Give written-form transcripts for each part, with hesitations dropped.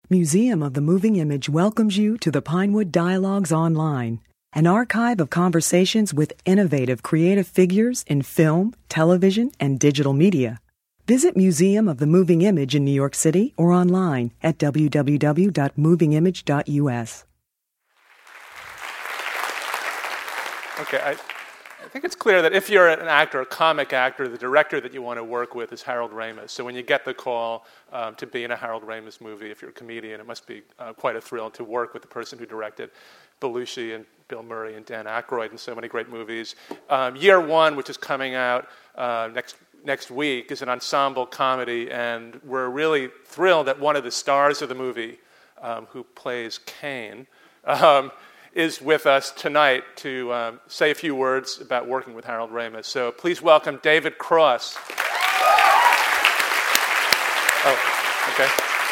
Museum of the Moving Image welcomes you to the Pinewood Dialogues Online, an archive of conversations with innovative creative figures in film, television, and digital media. Visit Museum of the Moving Image in New York City or online at www.movingimage.us. Okay, I think it's clear that if you're an actor, a comic actor, the director that you want to work with is Harold Ramis. So when you get the call to be in a Harold Ramis movie, if you're a comedian, it must be quite a thrill to work with the person who directed Belushi and Bill Murray and Dan Aykroyd and so many great movies. Year One, which is coming out next week, is an ensemble comedy, and we're really thrilled that one of the stars of the movie, who plays Kane, is with us tonight to say a few words about working with Harold Ramis. So please welcome David Cross. Oh, okay.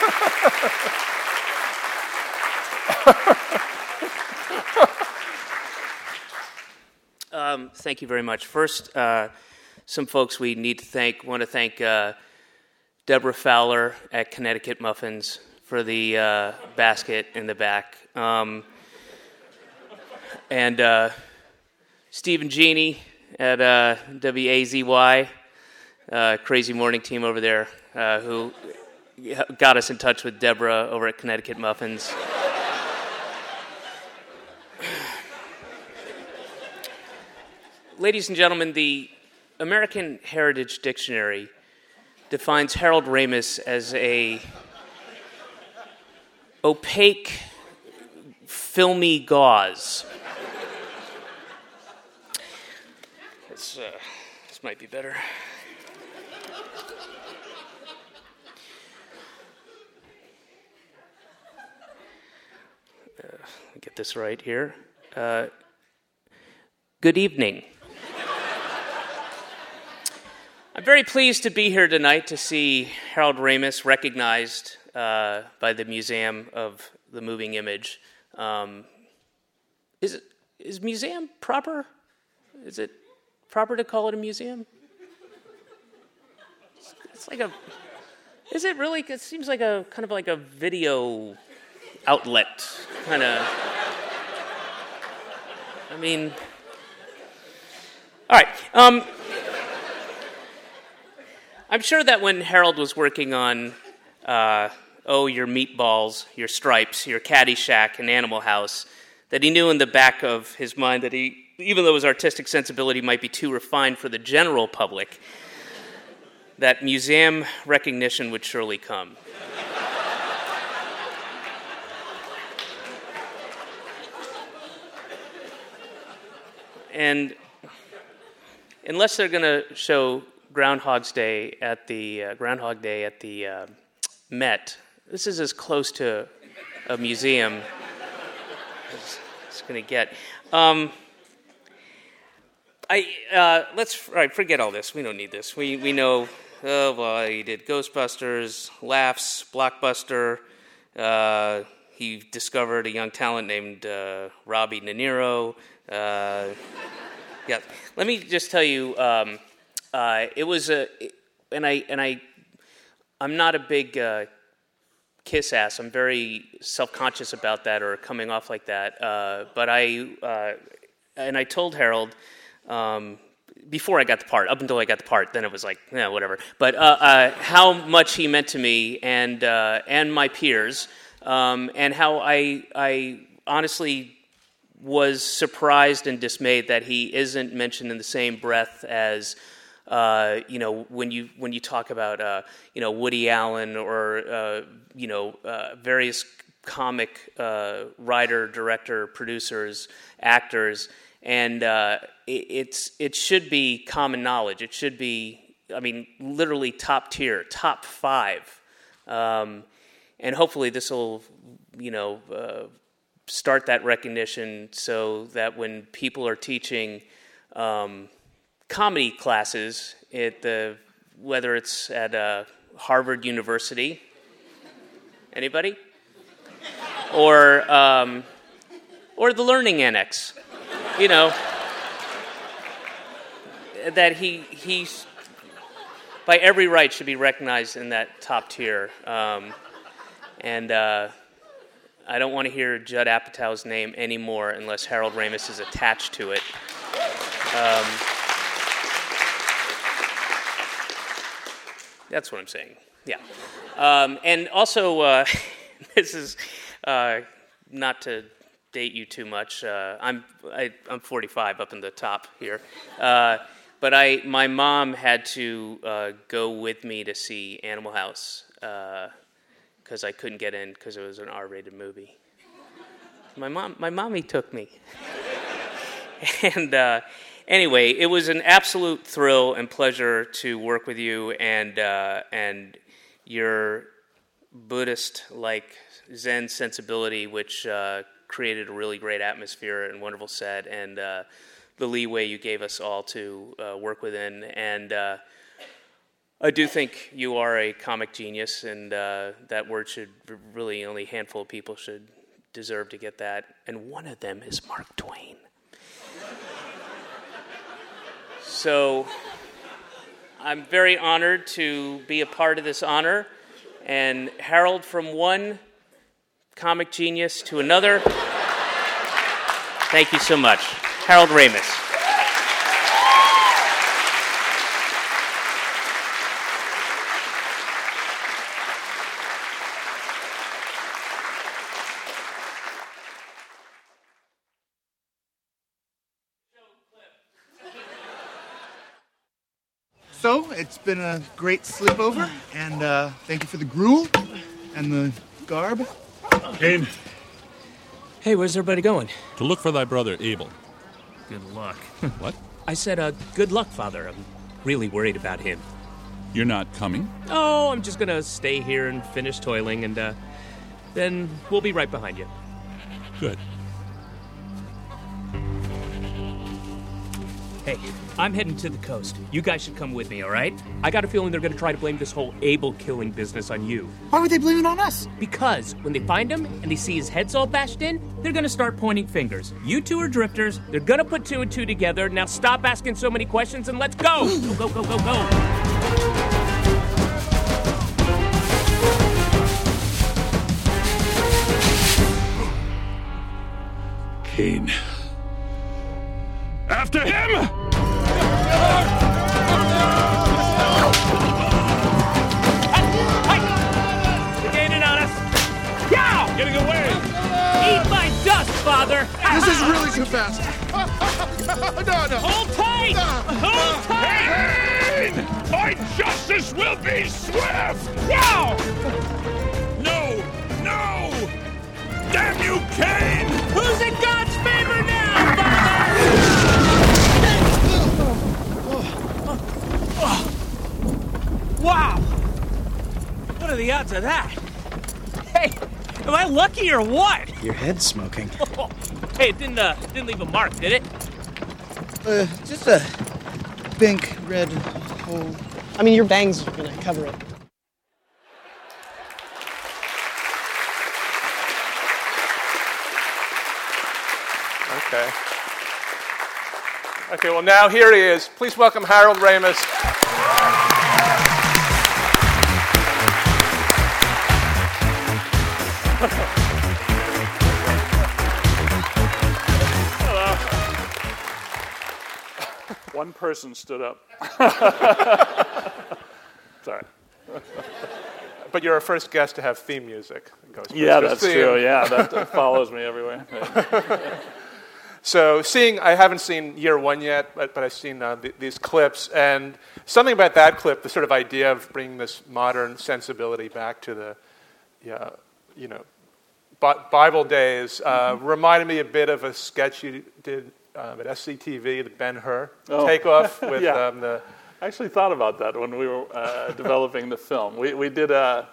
Thank you very much. First, some folks we need to thank. Want to thank Deborah Fowler at Connecticut Muffins for the basket in the back. And Stephen Genie at WAZY, crazy morning team over there, who got us in touch with Deborah over at Connecticut Muffins. Ladies and gentlemen, the American Heritage Dictionary defines Harold Ramis as a opaque, filmy gauze. This might be better. Get this right here. Good evening. I'm very pleased to be here tonight to see Harold Ramis recognized by the Museum of the Moving Image. Is museum proper? Is it proper to call it a museum? It's like a. Is it really? It seems like a kind of like a video outlet, kind of. I mean. All right. I'm sure that when Harold was working on Your Meatballs, Your Stripes, Your Caddyshack, and Animal House, that he knew in the back of his mind that he, even though his artistic sensibility might be too refined for the general public, that museum recognition would surely come. And unless they're going to show Groundhog Day at the Met, this is as close to a museum as it's going to get. Forget all this. We don't need this. We know. Oh well, he did Ghostbusters, Laughs, Blockbuster. He discovered a young talent named Robbie De Niro. Yeah, let me just tell you. It was I'm not a big kiss ass. I'm very self-conscious about that or coming off like that. But I told Harold before I got the part. Up until I got the part, then it was like, yeah, whatever. But how much he meant to me and my peers, and how I honestly was surprised and dismayed that he isn't mentioned in the same breath as. When you talk about Woody Allen or various comic writer, director, producers, actors, and it should be common knowledge. It should be, literally top tier, top 5, and hopefully this will start that recognition so that when people are teaching. Comedy classes whether it's at Harvard University, anybody, or the Learning Annex, that he's by every right should be recognized in that top tier. And I don't want to hear Judd Apatow's name anymore unless Harold Ramis is attached to it. That's what I'm saying. Yeah. And also, this is not to date you too much. I'm 45 up in the top here. But my mom had to go with me to see Animal House because I couldn't get in because it was an R-rated movie. My mommy took me. And anyway, it was an absolute thrill and pleasure to work with you and your Buddhist-like Zen sensibility, which created a really great atmosphere and wonderful set, and the leeway you gave us all to work within. And I do think you are a comic genius, and that word should really only a handful of people should deserve to get that. And one of them is Mark Twain. So I'm very honored to be a part of this honor. And Harold, from one comic genius to another, thank you so much. Harold Ramis. So, it's been a great sleepover, and thank you for the gruel and the garb. Kane, Hey, where's everybody going? to look for thy brother Abel. Good luck. What? I said, good luck, Father. I'm really worried about him. You're not coming? Oh, I'm just gonna stay here and finish toiling, and then we'll be right behind you. Good. Hey, I'm heading to the coast. You guys should come with me, all right? I got a feeling they're gonna try to blame this whole Abel killing business on you. Why would they blame it on us? Because when they find him and they see his head's all bashed in, they're gonna start pointing fingers. You two are drifters. They're gonna put two and two together. Now stop asking so many questions and let's go! Go, go, go, go, go! Kane. After him! They're gaining on us! Yow! Getting away! Eat my dust, Father! This is really too fast. No. Hold tight! Hold tight! Kane! My justice will be swift! Yow! No! No! Damn you, Kane! Who's in God's favor now, Father? Wow! What are the odds of that? Hey, am I lucky or what? Your head's smoking. Hey, it didn't leave a mark, did it? Just a pink, red hole. I mean, your bangs are gonna cover it. Okay. Okay, well, now here he is. Please welcome Harold Ramis. One person stood up. Sorry. But you're our first guest to have theme music. It goes Yeah, first that's theme. true. Yeah, that follows me everywhere. So I haven't seen year one yet, but I've seen these clips, and something about that clip, the sort of idea of bringing this modern sensibility back to the, Bible days, reminded me a bit of a sketch you did at SCTV, the Ben-Hur takeoff with Yeah. the. I actually thought about that when we were developing the film. We did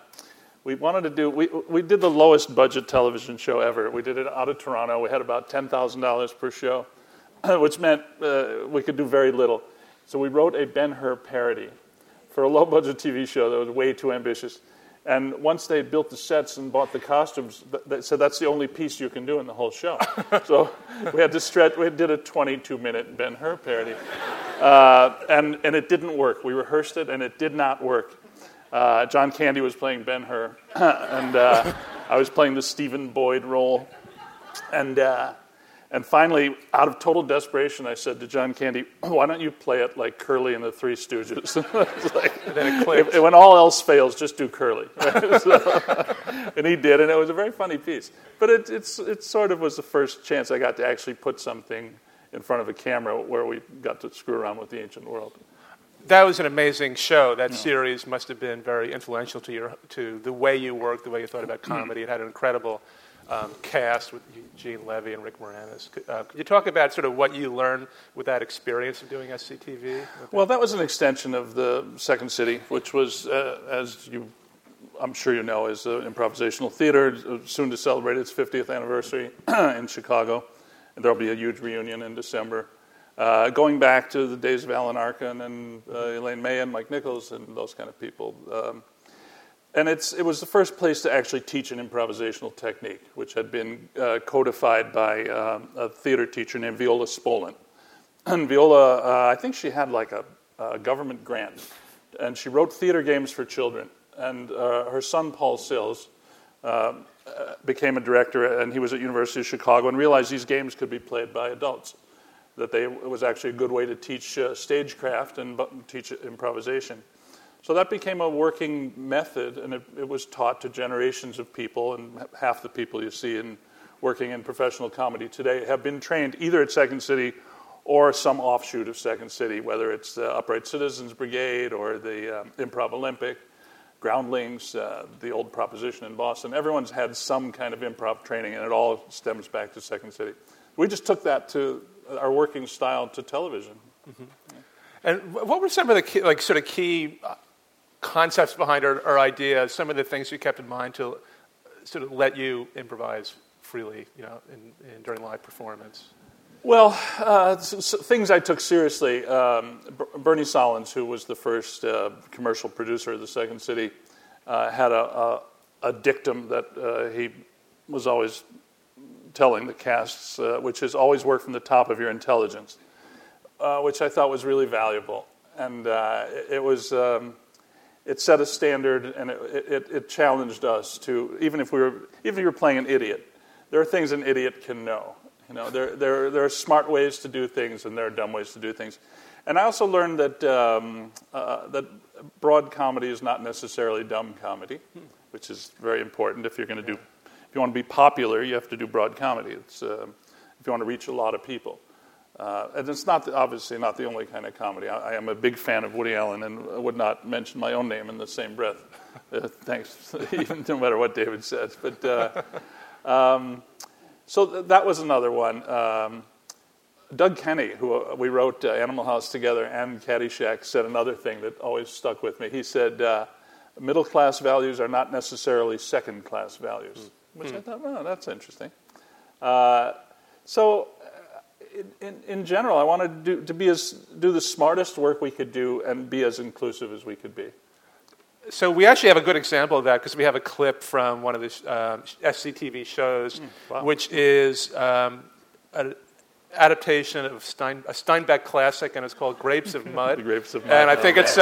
the lowest budget television show ever. We did it out of Toronto. We had about $10,000 per show, which meant we could do very little. So we wrote a Ben-Hur parody for a low budget TV show that was way too ambitious. And once they built the sets and bought the costumes, they said that's the only piece you can do in the whole show. So we had to stretch. We did a 22-minute Ben-Hur parody, and it didn't work. We rehearsed it, and it did not work. John Candy was playing Ben-Hur, and I was playing the Stephen Boyd role. And finally, out of total desperation, I said to John Candy, "Why don't you play it like Curly in the Three Stooges?" It's like, and then it clicked. When all else fails, just do Curly. Right? And he did, and it was a very funny piece. But it sort of was the first chance I got to actually put something in front of a camera where we got to screw around with the ancient world. That was an amazing show. That series must have been very influential to the way you worked, the way you thought about comedy. It had an incredible cast with Eugene Levy and Rick Moranis. Could you talk about sort of what you learned with that experience of doing SCTV? Well, that was an extension of the Second City, which was, I'm sure you know, is an improvisational theater, soon to celebrate its 50th anniversary in Chicago. And there'll be a huge reunion in December. Going back to the days of Alan Arkin and Elaine May and Mike Nichols and those kind of people. And it was the first place to actually teach an improvisational technique, which had been codified by a theater teacher named Viola Spolin. And Viola, I think she had like a government grant, and she wrote theater games for children. And her son, Paul Sills, became a director, and he was at University of Chicago and realized these games could be played by adults, that it was actually a good way to teach stagecraft and teach improvisation. So that became a working method, and it was taught to generations of people, and half the people you see working in professional comedy today have been trained either at Second City or some offshoot of Second City, whether it's the Upright Citizens Brigade or the Improv Olympic, Groundlings, the old Proposition in Boston. Everyone's had some kind of improv training, and it all stems back to Second City. We just took that to our working style to television. Mm-hmm. Yeah. And what were some of the key concepts behind our idea, some of the things you kept in mind to sort of let you improvise freely, during live performance? Well, things I took seriously. Bernie Solins, who was the first commercial producer of the Second City, had a dictum that he was always telling the casts, which is always work from the top of your intelligence, which I thought was really valuable. And it set a standard, and it challenged us to, even if you were playing an idiot, there are things an idiot can know. There are smart ways to do things, and there are dumb ways to do things. And I also learned that that broad comedy is not necessarily dumb comedy, which is very important. If you want to be popular, you have to do broad comedy. It's if you want to reach a lot of people. And it's obviously not the only kind of comedy. I am a big fan of Woody Allen and would not mention my own name in the same breath. Thanks, even no matter what David says. But so that was another one. Doug Kenny, who we wrote Animal House together and Caddyshack, said another thing that always stuck with me. He said, middle-class values are not necessarily second-class values, which I thought, oh, that's interesting. So in general, I wanted to do the smartest work we could do and be as inclusive as we could be. So we actually have a good example of that because we have a clip from one of the SCTV shows, which is an adaptation of a Steinbeck classic, and it's called Grapes of Mud. Grapes of Mud. And I think it's...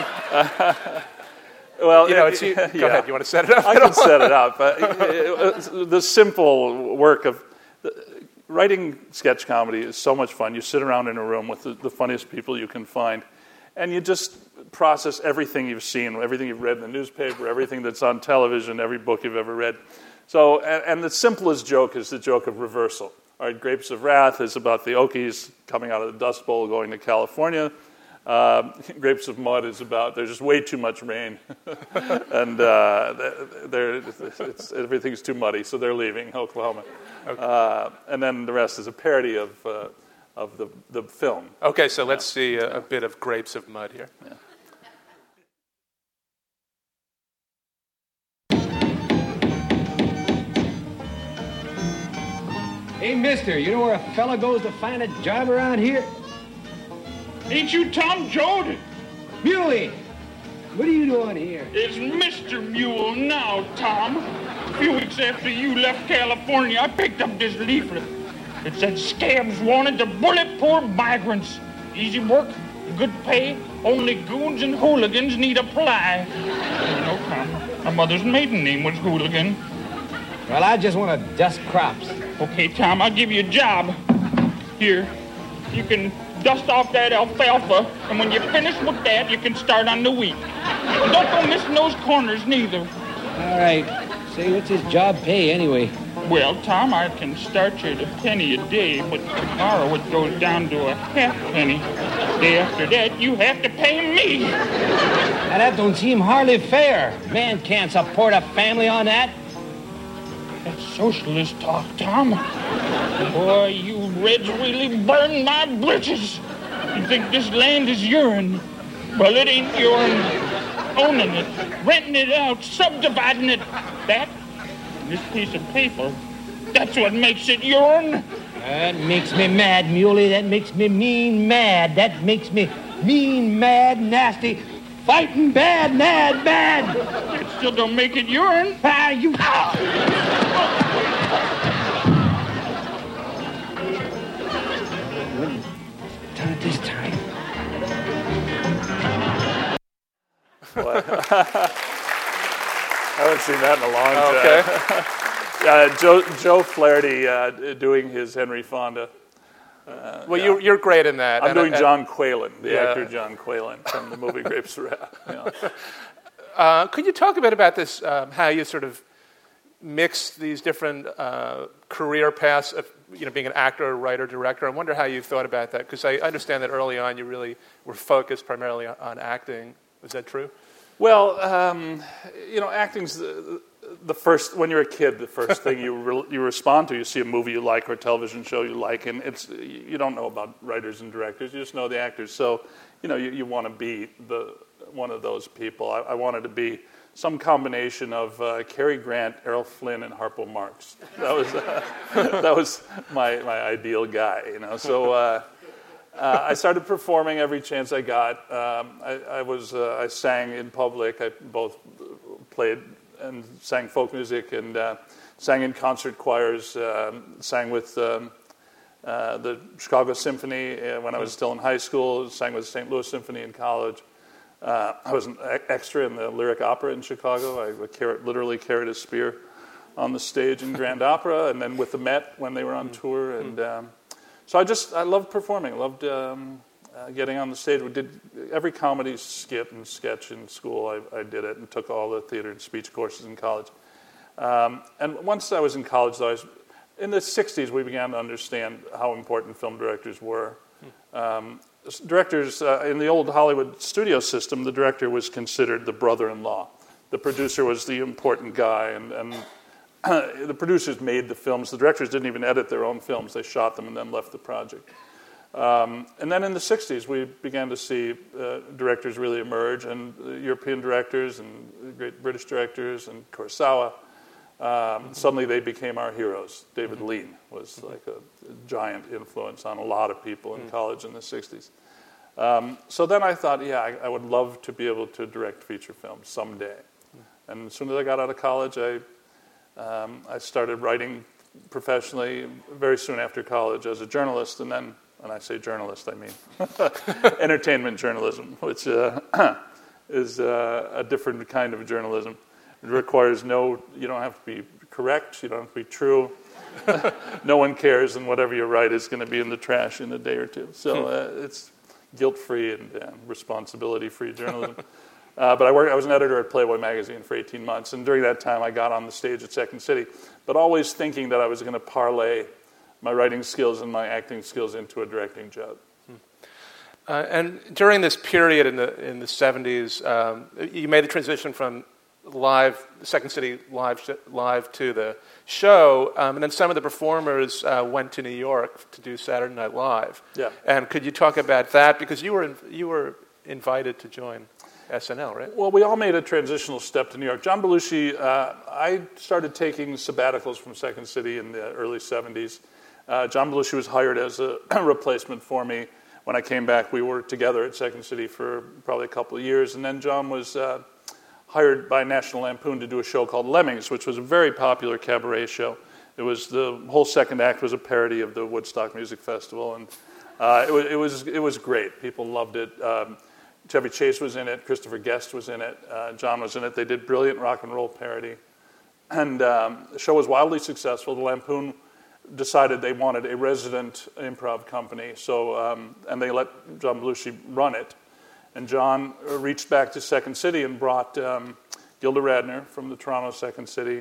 well, go ahead. You want to set it up? I can set it up. The simple work of... Writing sketch comedy is so much fun. You sit around in a room with the funniest people you can find, and you just process everything you've seen, everything you've read in the newspaper, everything that's on television, every book you've ever read. So, and the simplest joke is the joke of reversal. All right, Grapes of Wrath is about the Okies coming out of the Dust Bowl going to California. Grapes of Mud is about there's just way too much rain, and everything's too muddy, so they're leaving Oklahoma. Okay. And then the rest is a parody of the film. Okay, so let's see a bit of Grapes of Mud here. Yeah. Hey, mister, you know where a fella goes to find a job around here? Ain't you Tom Joad? Muley! What are you doing here? It's Mr. Mule now, Tom. A few weeks after you left California, I picked up this leaflet. It said scabs wanted to bullet poor migrants. Easy work, good pay, Only goons and hooligans need apply. No, Tom. My mother's maiden name was Hooligan. Well, I just want to dust crops. Okay, Tom, I'll give you a job. Here, you can dust off that alfalfa, and when you're finished with that, you can start on the wheat. And don't go missing those corners, neither. All right. Say, what's his job pay, anyway? Well, Tom, I can start you at a penny a day, but tomorrow it goes down to a half penny. Day after that, you have to pay me. Now, that don't seem hardly fair. Man can't support a family on that. That's socialist talk, Tom. Boy, you Reds really burn my britches. You think this land is urine? Well, it ain't urine. Owning it, renting it out, subdividing it. That, this piece of paper, that's what makes it urine. That makes me mad, Muley. That makes me mean mad. That makes me mean, mad, nasty, fighting bad, bad. It still don't make it urine. Ah, you... Done it this time. I haven't seen that in a long time. Okay. Joe Flaherty doing his Henry Fonda. Well, you're great in that. I'm doing John Quaylen, the actor John Quaylen from the movie Grapes of Wrath. Could you talk a bit about this, how you sort of mix these different career paths of being an actor, writer, director? I wonder how you thought about that, because I understand that early on you really were focused primarily on acting. Is that true? Well, acting's the first, when you're a kid, the first thing you respond to. You see a movie you like or a television show you like, and you don't know about writers and directors, you just know the actors. So, you want to be one of those people. I wanted to be some combination of Cary Grant, Errol Flynn, and Harpo Marx. That was my ideal guy, So I started performing every chance I got. I sang in public. I both played and sang folk music and sang in concert choirs. Sang with the Chicago Symphony when I was still in high school. Sang with the St. Louis Symphony in college. I was an extra in the Lyric Opera in Chicago. I literally carried a spear on the stage in Grand Opera, and then with the Met when they were on tour. And so I loved performing. I loved getting on the stage. We did every comedy skit and sketch in school. I did it and took all the theater and speech courses in college. And once I was in college, though, in the 60s, we began to understand how important film directors were. Directors, in the old Hollywood studio system, the director was considered the brother-in-law. The producer was the important guy, and the producers made the films. The directors didn't even edit their own films. They shot them and then left the project. And then in the 60s, we began to see directors really emerge, and European directors and great British directors and Kurosawa. Suddenly they became our heroes. David Lean was like a giant influence on a lot of people in college in the 60s. So then I thought, I would love to be able to direct feature films someday. And as soon as I got out of college, I started writing professionally very soon after college as a journalist. And then, when I say journalist, I mean entertainment journalism, which is a different kind of journalism. It requires you don't have to be correct, you don't have to be true. No one cares, and whatever you write is going to be in the trash in a day or two. So it's guilt-free and responsibility-free journalism. But I was an editor at Playboy magazine for 18 months, and during that time I got on the stage at Second City, but always thinking that I was going to parlay my writing skills and my acting skills into a directing job. And during this period in the 70s, you made the transition from Second City live to the show, and then some of the performers went to New York to do Saturday Night Live. Yeah. And could you talk about that, because you were invited to join SNL, right? Well, we all made a transitional step to New York. John Belushi, I started taking sabbaticals from Second City in the early 70s. John Belushi was hired as a replacement for me. When I came back, we were together at Second City for probably a couple of years, and then John was hired by National Lampoon to do a show called Lemmings, which was a very popular cabaret show. It was the whole second act was a parody of the Woodstock Music Festival, and it was great. People loved it. Chevy Chase was in it. Christopher Guest was in it. John was in it. They did brilliant rock and roll parody. And the show was wildly successful. The Lampoon decided they wanted a resident improv company, and they let John Belushi run it. And John reached back to Second City and brought Gilda Radner from the Toronto Second City,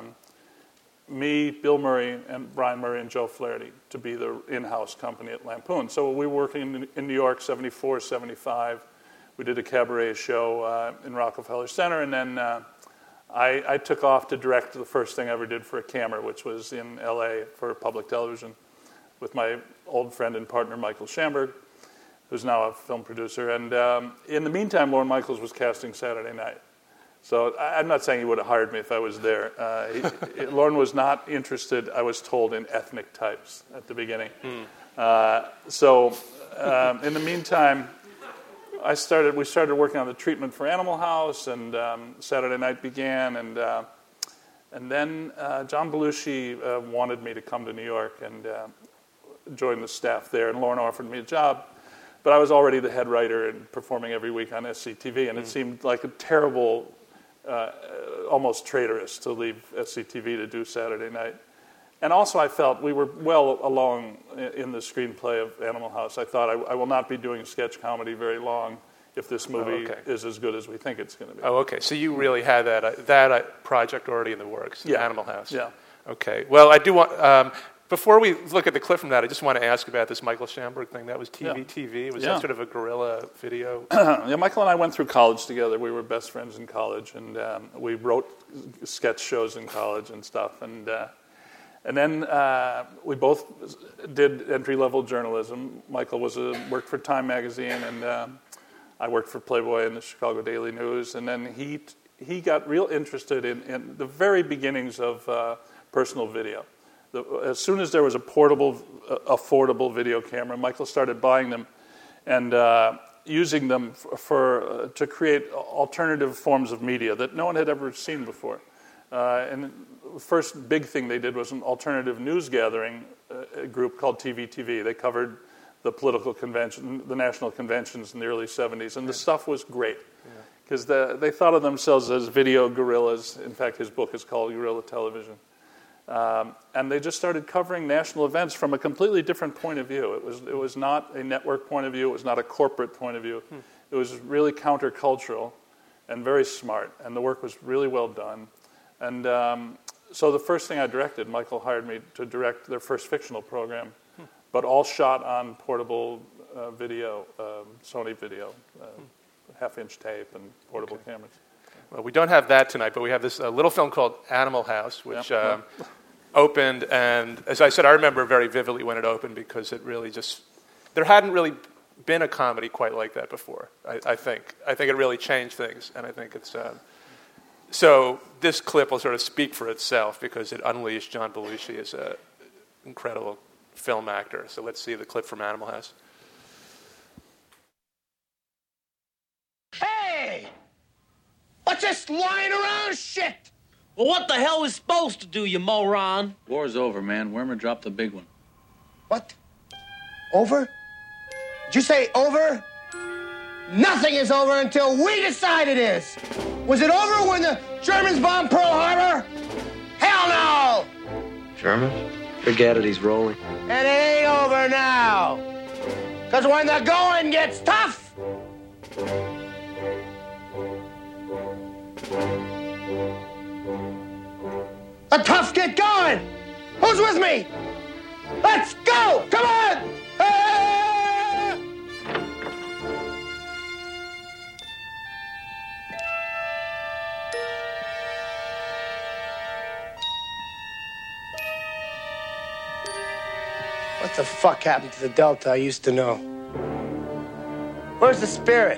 me, Bill Murray, and Brian Murray and Joe Flaherty to be the in-house company at Lampoon. So we were working in New York, 74, 75. We did a cabaret show in Rockefeller Center, and then I took off to direct the first thing I ever did for a camera, which was in L.A. for public television with my old friend and partner, Michael Schamberg, who's now a film producer. And in the meantime, Lorne Michaels was casting Saturday Night. So I'm not saying he would have hired me if I was there. Lorne was not interested, I was told, in ethnic types at the beginning. So in the meantime, we started working on the treatment for Animal House, and Saturday Night began, and then John Belushi wanted me to come to New York and join the staff there, and Lorne offered me a job, but I was already the head writer and performing every week on SCTV, and it seemed like a terrible, almost traitorous to leave SCTV to do Saturday Night. And also I felt we were well along in the screenplay of Animal House. I thought I will not be doing sketch comedy very long if this movie is as good as we think it's going to be. Oh, okay. So you really had that project already in the works, Animal House. Yeah. Okay. Well, I do want, before we look at the clip from that, I just want to ask about this Michael Schamberg thing. That was TV. Was that sort of a guerrilla video? Yeah, Michael and I went through college together. We were best friends in college, and we wrote sketch shows in college and stuff. And then we both did entry-level journalism. Michael worked for Time magazine, and I worked for Playboy and the Chicago Daily News. And then he got real interested in the very beginnings of personal video. As soon as there was a portable, affordable video camera, Michael started buying them and using them to create alternative forms of media that no one had ever seen before. And the first big thing they did was an alternative news gathering group called TV. They covered the political convention, the national conventions in the early 70s, and the stuff was great because they thought of themselves as video guerrillas. In fact, his book is called Guerrilla Television. And they just started covering national events from a completely different point of view. It was not a network point of view. It was not a corporate point of view. It was really countercultural and very smart, and the work was really well done. And so the first thing I directed, Michael hired me to direct their first fictional program, but all shot on portable video, Sony video, half-inch tape and portable cameras. Well, we don't have that tonight, but we have this little film called Animal House, which opened, and as I said, I remember very vividly when it opened because it really there hadn't really been a comedy quite like that before, I think. I think it really changed things, and I think it's... So this clip will sort of speak for itself because it unleashed John Belushi as an incredible film actor. So let's see the clip from Animal House. Hey! What's this lying around shit? Well, what the hell was supposed to do, you moron? War's over, man. Wormer dropped the big one. What? Over? Did you say over? Nothing is over until we decide it is. Was it over when the Germans bombed Pearl Harbor? Hell no! Germans? Forget it, he's rolling. And it ain't over now. Because when the going gets tough, the tough get going. Who's with me? Let's go! Come on! What the fuck happened to the Delta I used to know? Where's the spirit?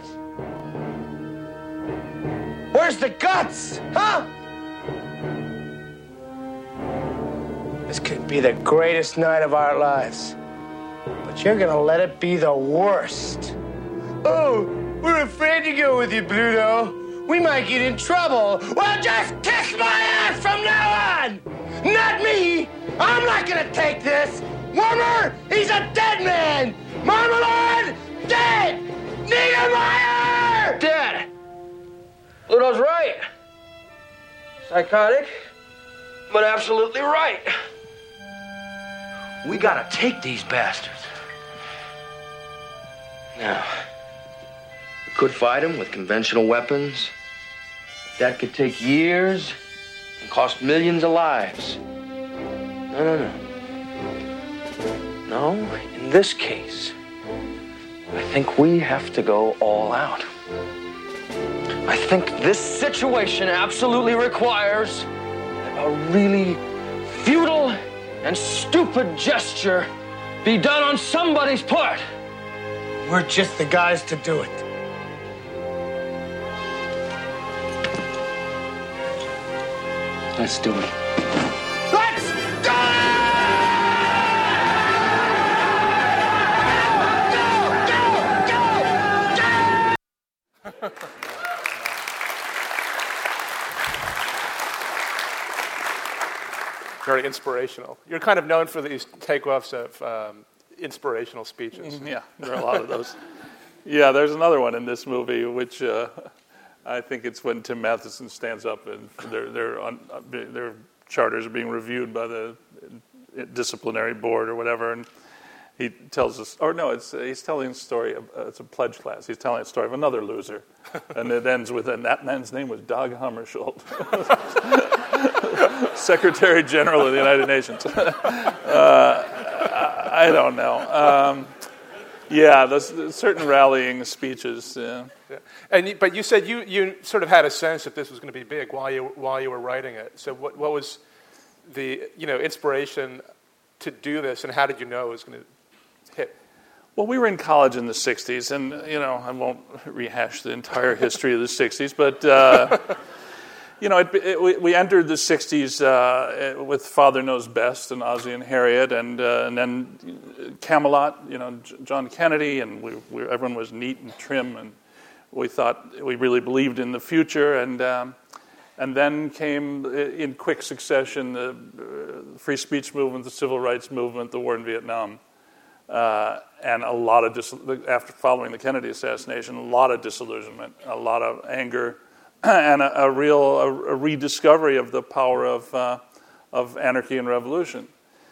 Where's the guts? Huh? This could be the greatest night of our lives. But you're gonna let it be the worst. Oh, we're afraid to go with you, Bluto. We might get in trouble. Well, just kiss my ass from now on! Not me! I'm not gonna take this! Wormer, he's a dead man! Marmalade, dead! Niedermeyer! Dad! Pluto's right. Psychotic, but absolutely right. We gotta take these bastards. Now, we could fight them with conventional weapons. That could take years and cost millions of lives. No. No, in this case, I think we have to go all out. I think this situation absolutely requires a really futile and stupid gesture be done on somebody's part. We're just the guys to do it. Let's do it. Let's do it! Very inspirational. You're kind of known for these takeoffs of inspirational speeches. Yeah, there are a lot of those. Yeah, there's another one in this movie, which I think it's when Tim Matheson stands up and their charters are being reviewed by the disciplinary board or whatever, and he tells us, or no, he's telling a story. It's a pledge class. He's telling a story of another loser, and it ends with, and that man's name was Dag Hammarskjöld, Secretary General of the United Nations. I don't know. Yeah, there's certain rallying speeches. Yeah. But you said you sort of had a sense that this was going to be big while you were writing it. So what was the inspiration to do this, and how did you know it was going to hit? Well, we were in college in the 60s, and I won't rehash the entire history of the 60s, but we entered the 60s with Father Knows Best and Ozzie and Harriet, and then Camelot, John Kennedy, and everyone was neat and trim, and we thought we really believed in the future, and then came in quick succession the free speech movement, the civil rights movement, the war in Vietnam, and a lot of after following the Kennedy assassination, a lot of disillusionment, a lot of anger, and a rediscovery of the power of anarchy and revolution.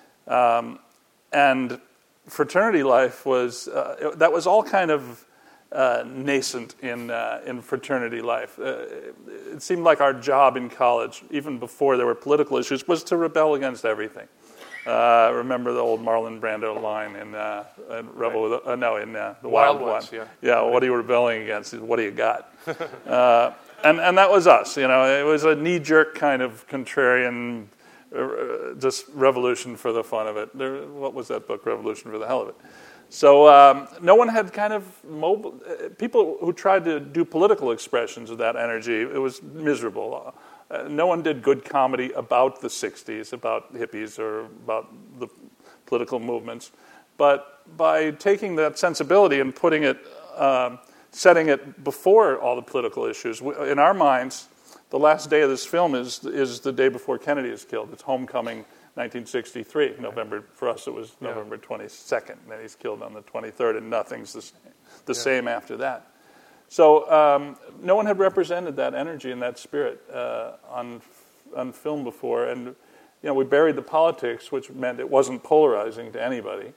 And fraternity life was that was all kind of nascent in fraternity life. It seemed like our job in college, even before there were political issues, was to rebel against everything. Remember the old Marlon Brando line in Rebel with the Wild One. Yeah, what are you rebelling against? What do you got? And that was us. It was a knee-jerk kind of contrarian, just revolution for the fun of it. What was that book, Revolution for the Hell of It? So no one had kind of people who tried to do political expressions of that energy. It was miserable. No one did good comedy about the 60s, about hippies or about the political movements. But by taking that sensibility and putting it, setting it before all the political issues, in our minds, the last day of this film is the day before Kennedy is killed. It's homecoming, 1963. November, for us it was November 22nd. Then he's killed on the 23rd, and nothing's the same after that. So no one had represented that energy and that spirit on film before, and we buried the politics, which meant it wasn't polarizing to anybody.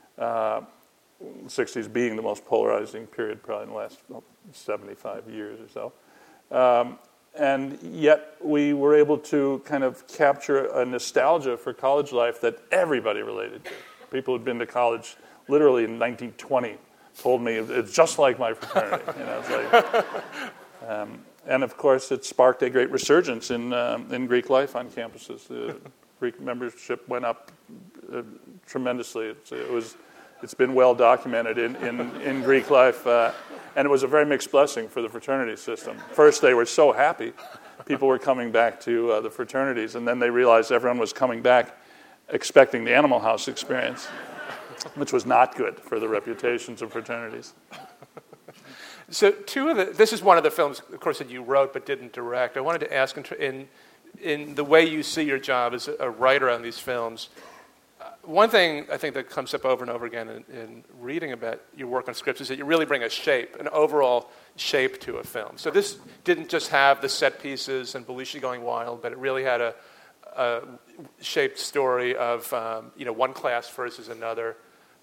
60s being the most polarizing period probably in the last 75 years or so. And yet we were able to kind of capture a nostalgia for college life that everybody related to. People who'd been to college literally in 1920 told me it's just like my fraternity. It's like, and of course it sparked a great resurgence in Greek life on campuses. The Greek membership went up tremendously. It's been well documented in Greek life, and it was a very mixed blessing for the fraternity system. First, they were so happy. People were coming back to the fraternities, and then they realized everyone was coming back expecting the Animal House experience, which was not good for the reputations of fraternities. So this is one of the films, of course, that you wrote but didn't direct. I wanted to ask, in the way you see your job as a writer on these films, one thing I think that comes up over and over again in reading about your work on scripts is that you really bring a shape, an overall shape to a film. So this didn't just have the set pieces and Belushi going wild, but it really had a shaped story of one class versus another.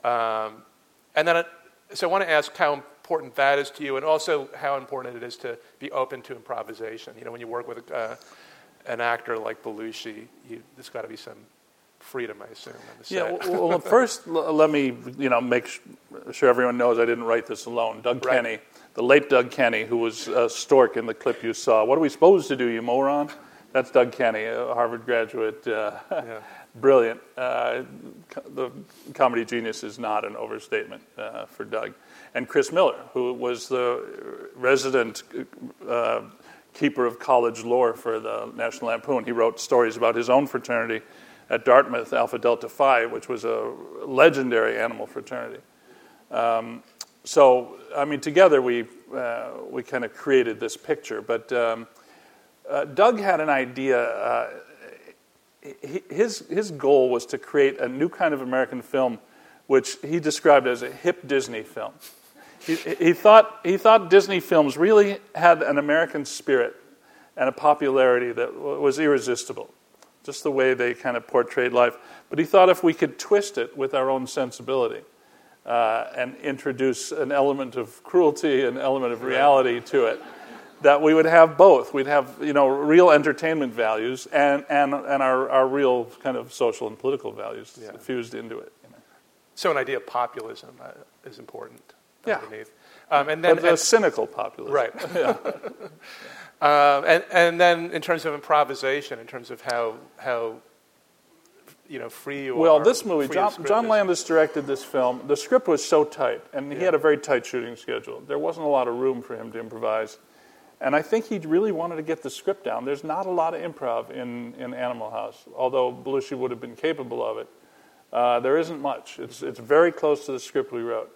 So I want to ask how important that is to you, and also how important it is to be open to improvisation. When you work with an actor like Belushi, there's got to be some freedom, I assume, on the set. Yeah, well, first, let me make sure everyone knows I didn't write this alone. Doug Kenny, the late Doug Kenny, who was Stork in the clip you saw. What are we supposed to do, you moron? That's Doug Kenny, a Harvard graduate. Brilliant. The comedy genius is not an overstatement for Doug. And Chris Miller, who was the resident keeper of college lore for the National Lampoon. He wrote stories about his own fraternity at Dartmouth, Alpha Delta Phi, which was a legendary animal fraternity. Together we kind of created this picture. But Doug had an idea. His goal was to create a new kind of American film, which he described as a hip Disney film. He thought Disney films really had an American spirit and a popularity that was irresistible, just the way they kind of portrayed life. But he thought if we could twist it with our own sensibility and introduce an element of cruelty, an element of reality to it, that we would have both. We'd have real entertainment values and our real kind of social and political values fused into it. So an idea of populism is important. Yeah, underneath. And cynical populism. Right. And then in terms of improvisation, in terms of how free you are. Well, this movie, John Landis directed this film. The script was so tight, and he had a very tight shooting schedule. There wasn't a lot of room for him to improvise. And I think he really wanted to get the script down. There's not a lot of improv in Animal House, although Belushi would have been capable of it. There isn't much. It's very close to the script we wrote.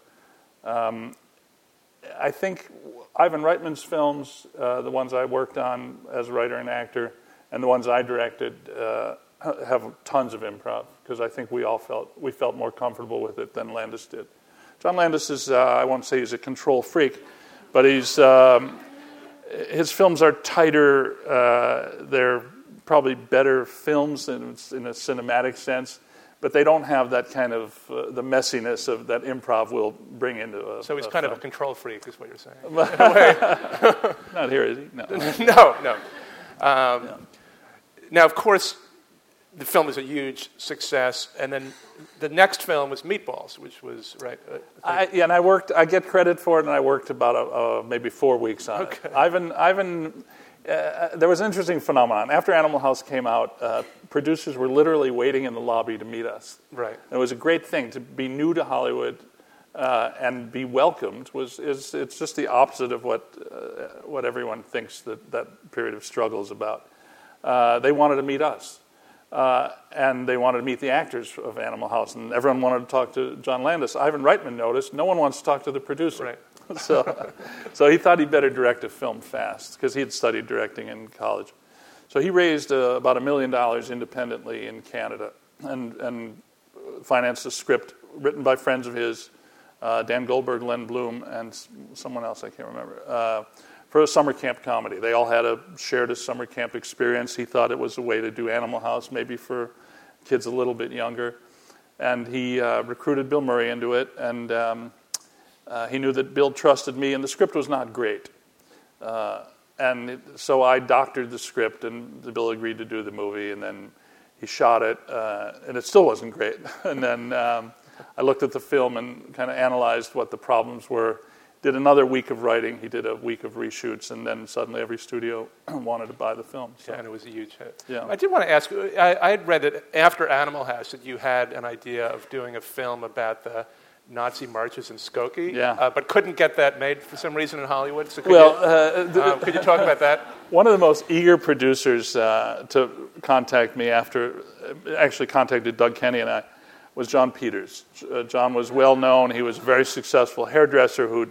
I think Ivan Reitman's films, the ones I worked on as writer and actor, and the ones I directed, have tons of improv, because I think we felt more comfortable with it than Landis did. John Landis is, I won't say he's a control freak, but his films are tighter. They're probably better films in a cinematic sense, but they don't have that kind of the messiness of that improv will bring into a. So he's kind of a control freak, is what you're saying. In a way. Not here, is he? No. No. Now, of course, the film was a huge success, and then the next film was Meatballs, which was right. And I get credit for it, and I worked about maybe 4 weeks on it. Ivan. There was an interesting phenomenon. After Animal House came out, producers were literally waiting in the lobby to meet us. Right. It was a great thing to be new to Hollywood and be welcomed. It's just the opposite of what everyone thinks that period of struggle is about. They wanted to meet us, and they wanted to meet the actors of Animal House, and everyone wanted to talk to John Landis. Ivan Reitman noticed no one wants to talk to the producer. Right. So he thought he'd better direct a film fast, because he had studied directing in college. So he raised about $1 million independently in Canada and financed a script written by friends of his, Dan Goldberg, Len Bloom, and someone else I can't remember, for a summer camp comedy. They all had shared a summer camp experience. He thought it was a way to do Animal House, maybe for kids a little bit younger. And he recruited Bill Murray into it, and he knew that Bill trusted me, and the script was not great. So I doctored the script, and Bill agreed to do the movie, and then he shot it, and it still wasn't great. And then I looked at the film and kind of analyzed what the problems were, did another week of writing, he did a week of reshoots, and then suddenly every studio wanted to buy the film. So. Yeah, and it was a huge hit. Yeah. I did want to ask, I had read that after Animal House that you had an idea of doing a film about the Nazi marches in Skokie, but couldn't get that made for some reason in Hollywood. So could you talk about that? One of the most eager producers to contact me actually contacted Doug Kenny and I, was John Peters. John was well known. He was a very successful hairdresser who'd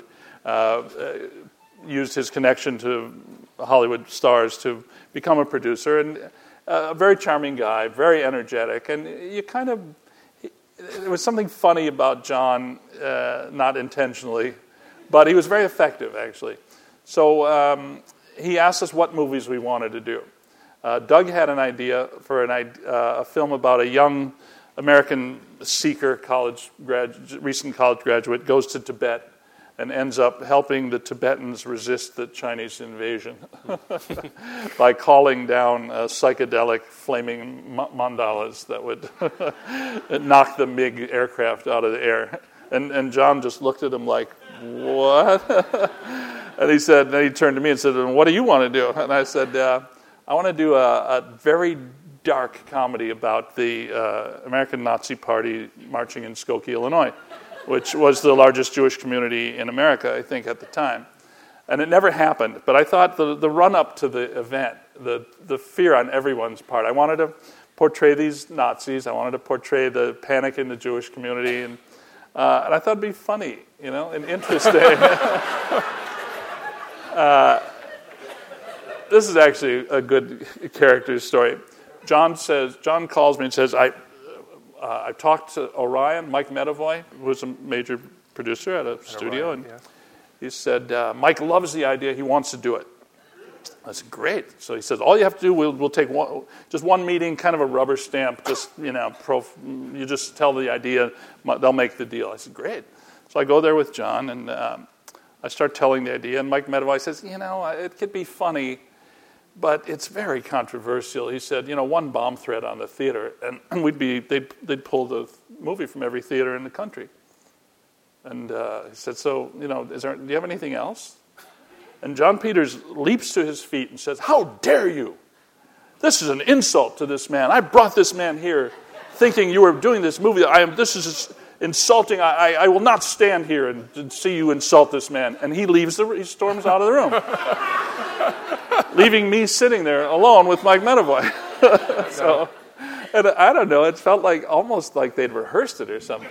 used his connection to Hollywood stars to become a producer, and a very charming guy, very energetic, and you kind of. there was something funny about John, not intentionally, but he was very effective, actually. So he asked us what movies we wanted to do. Doug had an idea for a film about a young American seeker, recent college graduate, goes to Tibet and ends up helping the Tibetans resist the Chinese invasion by calling down psychedelic flaming mandalas that would knock the MiG aircraft out of the air. And John just looked at him like, what? And he said, then he turned to me and said, what do you want to do? And I said, I want to do a very dark comedy about the American Nazi Party marching in Skokie, Illinois, which was the largest Jewish community in America, I think, at the time. And it never happened. But I thought the run-up to the event, the fear on everyone's part, I wanted to portray these Nazis. I wanted to portray the panic in the Jewish community. And I thought it'd be funny, and interesting. This is actually a good character story. John calls me and says, I talked to Orion, Mike Medavoy, who was a major producer at a studio, Orion, and he said, Mike loves the idea, he wants to do it. I said, great. So he says, all you have to do, we'll take just one meeting, kind of a rubber stamp, just, you just tell the idea, they'll make the deal. I said, great. So I go there with John, and I start telling the idea, and Mike Medavoy says, it could be funny, but it's very controversial. He said, one bomb threat on the theater, and they'd pull the movie from every theater in the country. And he said, so, do you have anything else? And John Peters leaps to his feet and says, how dare you? This is an insult to this man. I brought this man here thinking you were doing this movie. This is insulting. I will not stand here and see you insult this man. And he storms out of the room. Leaving me sitting there alone with Mike Medavoy. So, and I don't know, it felt almost like they'd rehearsed it or something,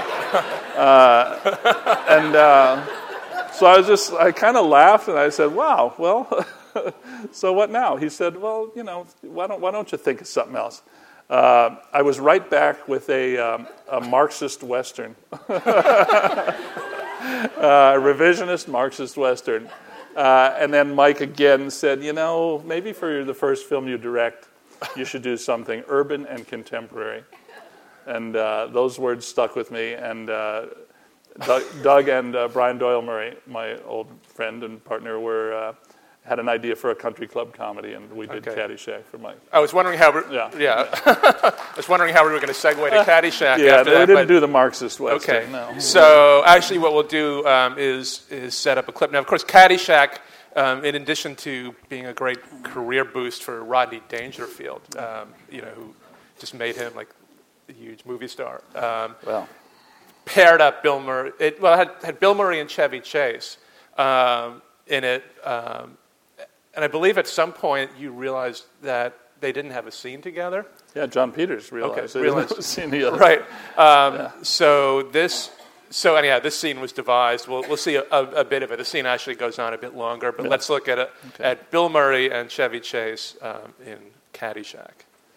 So I kind of laughed and I said, wow, well, so what now? He said, well, why don't you think of something else? I was right back with a Marxist Western, a revisionist Marxist Western. And then Mike again said, maybe for the first film you direct, you should do something urban and contemporary. And those words stuck with me. And Doug and Brian Doyle Murray, my old friend and partner, had an idea for a country club comedy, and we did Caddyshack for Mike. I was wondering how. I was wondering how we were going to segue to Caddyshack. Yeah, after that, we didn't do the Marxist Western. Okay. No. So actually, what we'll do is set up a clip. Now, of course, Caddyshack, in addition to being a great career boost for Rodney Dangerfield, who just made him like a huge movie star. Paired up Bill Murray. Had Bill Murray and Chevy Chase in it. And I believe at some point you realized that they didn't have a scene together. Yeah, John Peters realized they didn't have a scene together. Right. So this scene was devised. We'll see a bit of it. The scene actually goes on a bit longer, but let's look at Bill Murray and Chevy Chase in Caddyshack.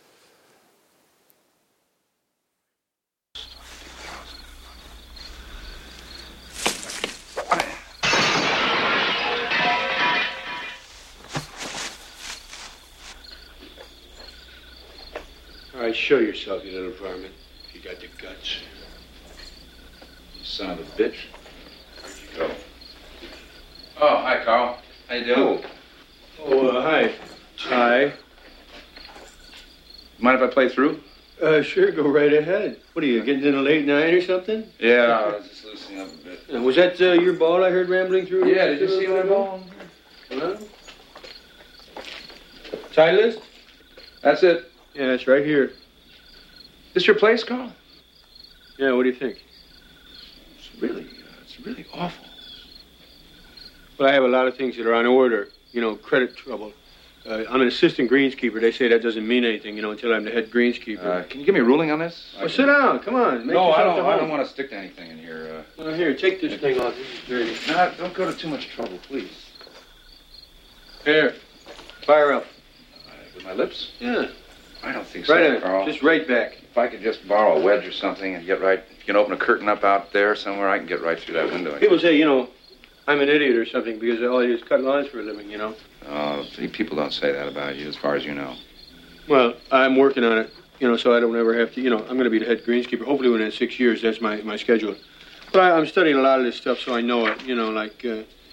All right, show yourself, you little varmint. If you got the guts. You son of a bitch. Where'd you go? Oh, hi, Carl. How you doing? Hi. Hi. Mind if I play through? Sure, go right ahead. What are you, getting in a late night or something? Yeah, I was just loosening up a bit. Was that your ball I heard rambling through? Yeah, did you see my ball? Hello? Titleist? That's it. Yeah, it's right here. This your place, Carl? Yeah, what do you think? It's really awful. Well, I have a lot of things that are on order. Credit trouble. I'm an assistant greenskeeper. They say that doesn't mean anything, until I'm the head greenskeeper. Can you give me a ruling on this? Well, sit down. Come on. No, I don't want to stick to anything in here. Here, take this thing off. This is dirty. No, don't go to too much trouble, please. Here. Fire up. With my lips? Yeah. I don't think so, Right on. Carl. Just right back. If I could just borrow a wedge or something and get right, if you can open a curtain up out there somewhere, I can get right through that window. People say, I'm an idiot or something because all I do is cut lawns for a living, Oh, people don't say that about you, as far as you know. Well, I'm working on it, so I don't ever have to, I'm going to be the head greenskeeper. Hopefully within 6 years, that's my schedule. But I'm studying a lot of this stuff, so I know it, like,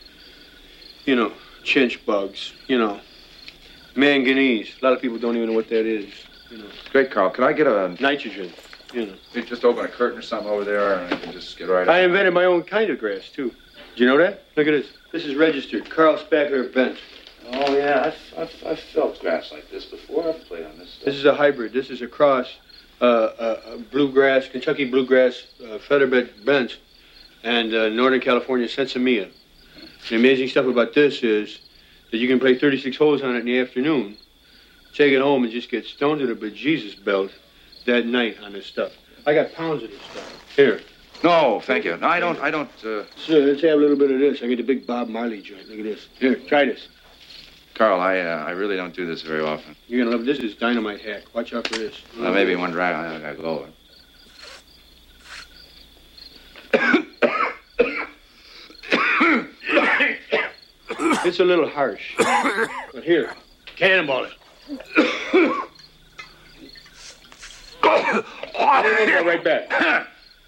chinch bugs, manganese. A lot of people don't even know what that is, Great, Carl. Could I get a... Nitrogen, You just open a curtain or something over there, and I can just get right up. I invented my own kind of grass, too. Do you know that? Look at this. This is registered. Carl Spackler Bent. Oh, yeah. I've felt grass like this before. I've played on this stuff. This is a hybrid. This is a cross, bluegrass, Kentucky bluegrass, featherbed bent, and Northern California sensimilla. The amazing stuff about this is that you can play 36 holes on it in the afternoon, take it home and just get stoned to the bejesus belt that night on this stuff. I got pounds of this stuff. Here. No, thank you. No, I don't. So let's have a little bit of this. I get the big Bob Marley joint. Look at this. Here, try this. Carl, I really don't do this very often. You're gonna love this. Is dynamite hack. Watch out for this. Maybe one drag, I gotta go over. It's a little harsh. But here, cannonball it. Go right back.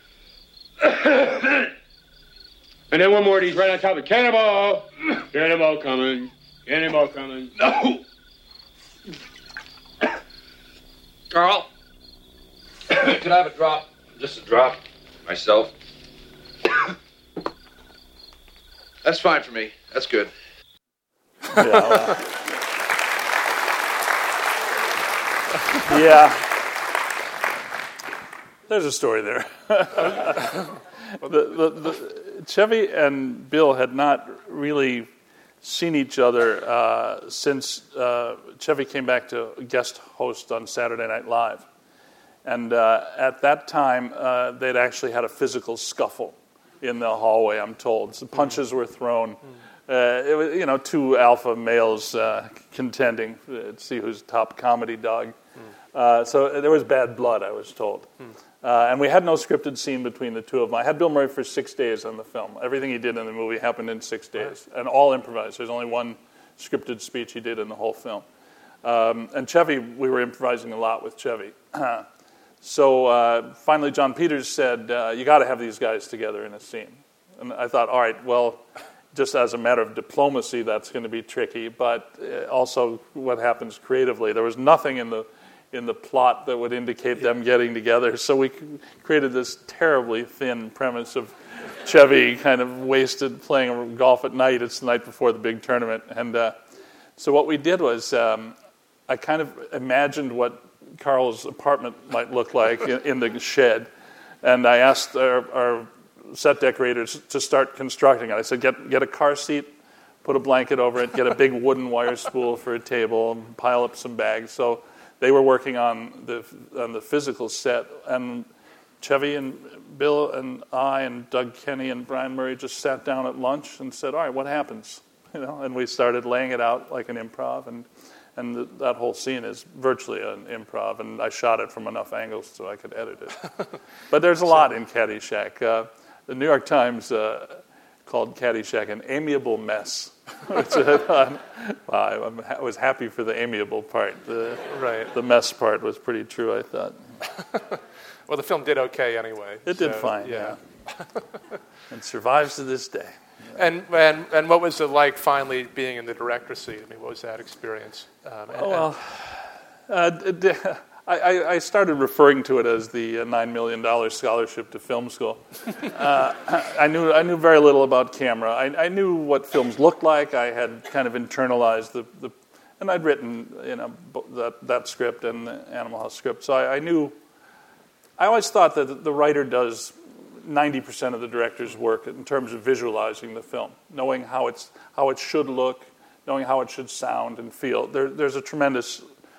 And then one more of these right on top of cannonball. Cannonball coming. Cannonball coming. No. Carl, could I have a drop? Just a drop. Myself. That's fine for me. That's good. Yeah. There's a story there. Chevy and Bill had not really seen each other since Chevy came back to guest host on Saturday Night Live. And at that time, they'd actually had a physical scuffle in the hallway, I'm told. So punches were thrown. It was, two alpha males contending to see who's top comedy dog. So there was bad blood, I was told. And we had no scripted scene between the two of them. I had Bill Murray for 6 days on the film. Everything he did in the movie happened in 6 days, and all improvised. There's only one scripted speech he did in the whole film. And Chevy, we were improvising a lot with Chevy. So finally John Peters said, you got to have these guys together in a scene. And I thought, all right, well, just as a matter of diplomacy, that's going to be tricky, but also what happens creatively. There was nothing in the plot that would indicate them getting together. So we created this terribly thin premise of Chevy kind of wasted playing golf at night. It's the night before the big tournament. And so what we did was I kind of imagined what Carl's apartment might look like in the shed. And I asked our set decorators to start constructing it. I said, get a car seat, put a blanket over it, get a big wooden wire spool for a table, and pile up some bags. So they were working on the physical set, and Chevy and Bill and I and Doug Kenny and Brian Murray just sat down at lunch and said, all right, what happens? And we started laying it out like an improv, and that whole scene is virtually an improv, and I shot it from enough angles so I could edit it. But there's a lot in Caddyshack. The New York Times called Caddyshack an amiable mess. Which I was happy for the amiable part. The mess part was pretty true, I thought. Well, the film did okay anyway. It did fine, yeah. And survives to this day. And what was it like finally being in the director's seat? I mean, what was that experience? I started referring to it as the $9 million scholarship to film school. I knew very little about camera. I knew what films looked like. I had kind of internalized and I'd written that script and the Animal House script. So I knew. I always thought that the writer does 90% of the director's work in terms of visualizing the film, knowing how it should look, knowing how it should sound and feel. There's a tremendous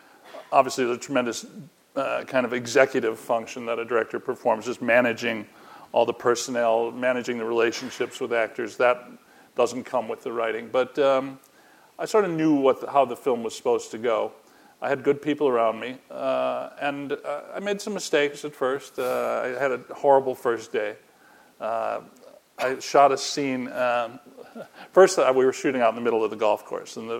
kind of executive function that a director performs, just managing all the personnel, managing the relationships with actors. That doesn't come with the writing. But I sort of knew how the film was supposed to go. I had good people around me, and I made some mistakes at first. I had a horrible first day. I shot a scene. First, we were shooting out in the middle of the golf course, and the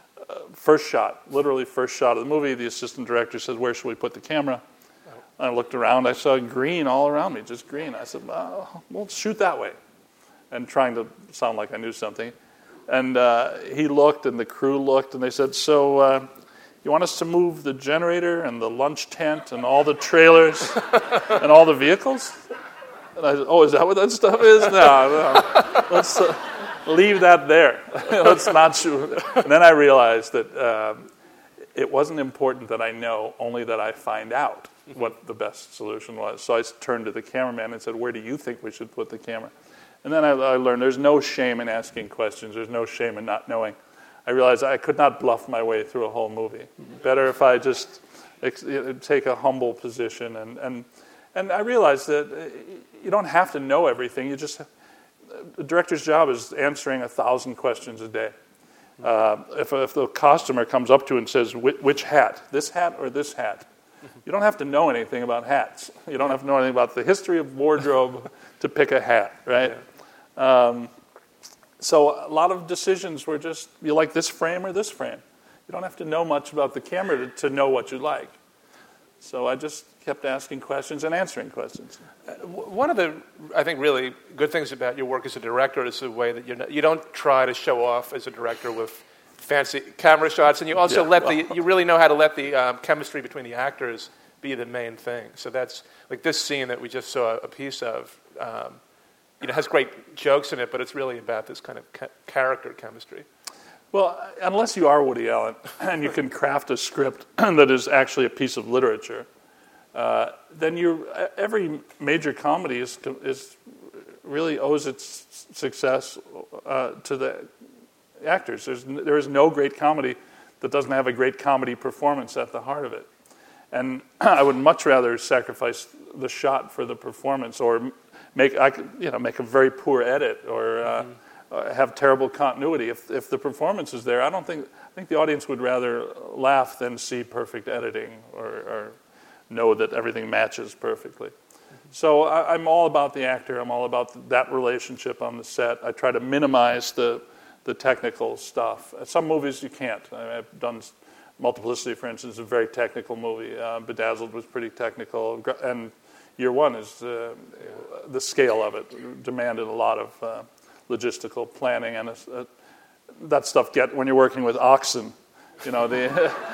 literally first shot of the movie, the assistant director said, "Where should we put the camera?" I looked around. I saw green all around me, just green. I said, "Well, shoot that way," and trying to sound like I knew something. And he looked, and the crew looked, and they said, "So you want us to move the generator and the lunch tent and all the trailers and all the vehicles?" And I said, "Oh, is that what that stuff is? No. Let's leave that there. Let's not shoot." And then I realized that it wasn't important that I know, only that I find out what the best solution was. So I turned to the cameraman and said, "Where do you think we should put the camera?" And then I learned there's no shame in asking questions. There's no shame in not knowing. I realized I could not bluff my way through a whole movie. Better if I just take a humble position. And I realized that you don't have to know everything. The director's job is answering 1,000 questions a day. If the costumer comes up to you and says, "Which hat? This hat or this hat?" You don't have to know anything about hats. You don't have to know anything about the history of wardrobe to pick a hat, right? Yeah. So a lot of decisions were just, you like this frame or this frame? You don't have to know much about the camera to know what you like. So I just kept asking questions and answering questions. One of the, I think, really good things about your work as a director is the way that you don't try to show off as a director with fancy camera shots, and you also you really know how to let the chemistry between the actors be the main thing. So that's like this scene that we just saw a piece of. Has great jokes in it, but it's really about this kind of character chemistry. Well, unless you are Woody Allen and you can craft a script that is actually a piece of literature, then every major comedy is really owes its success to the actors. There is no great comedy that doesn't have a great comedy performance at the heart of it. And I would much rather sacrifice the shot for the performance, or make a very poor edit, or have terrible continuity. If the performance is there, I think the audience would rather laugh than see perfect editing or know that everything matches perfectly. So I'm all about the actor. I'm all about that relationship on the set. I try to minimize the technical stuff. Some movies you can't. I've done Multiplicity, for instance, a very technical movie. Bedazzled was pretty technical, and Year One is the scale of it demanded a lot of logistical planning, and that stuff when you're working with oxen, the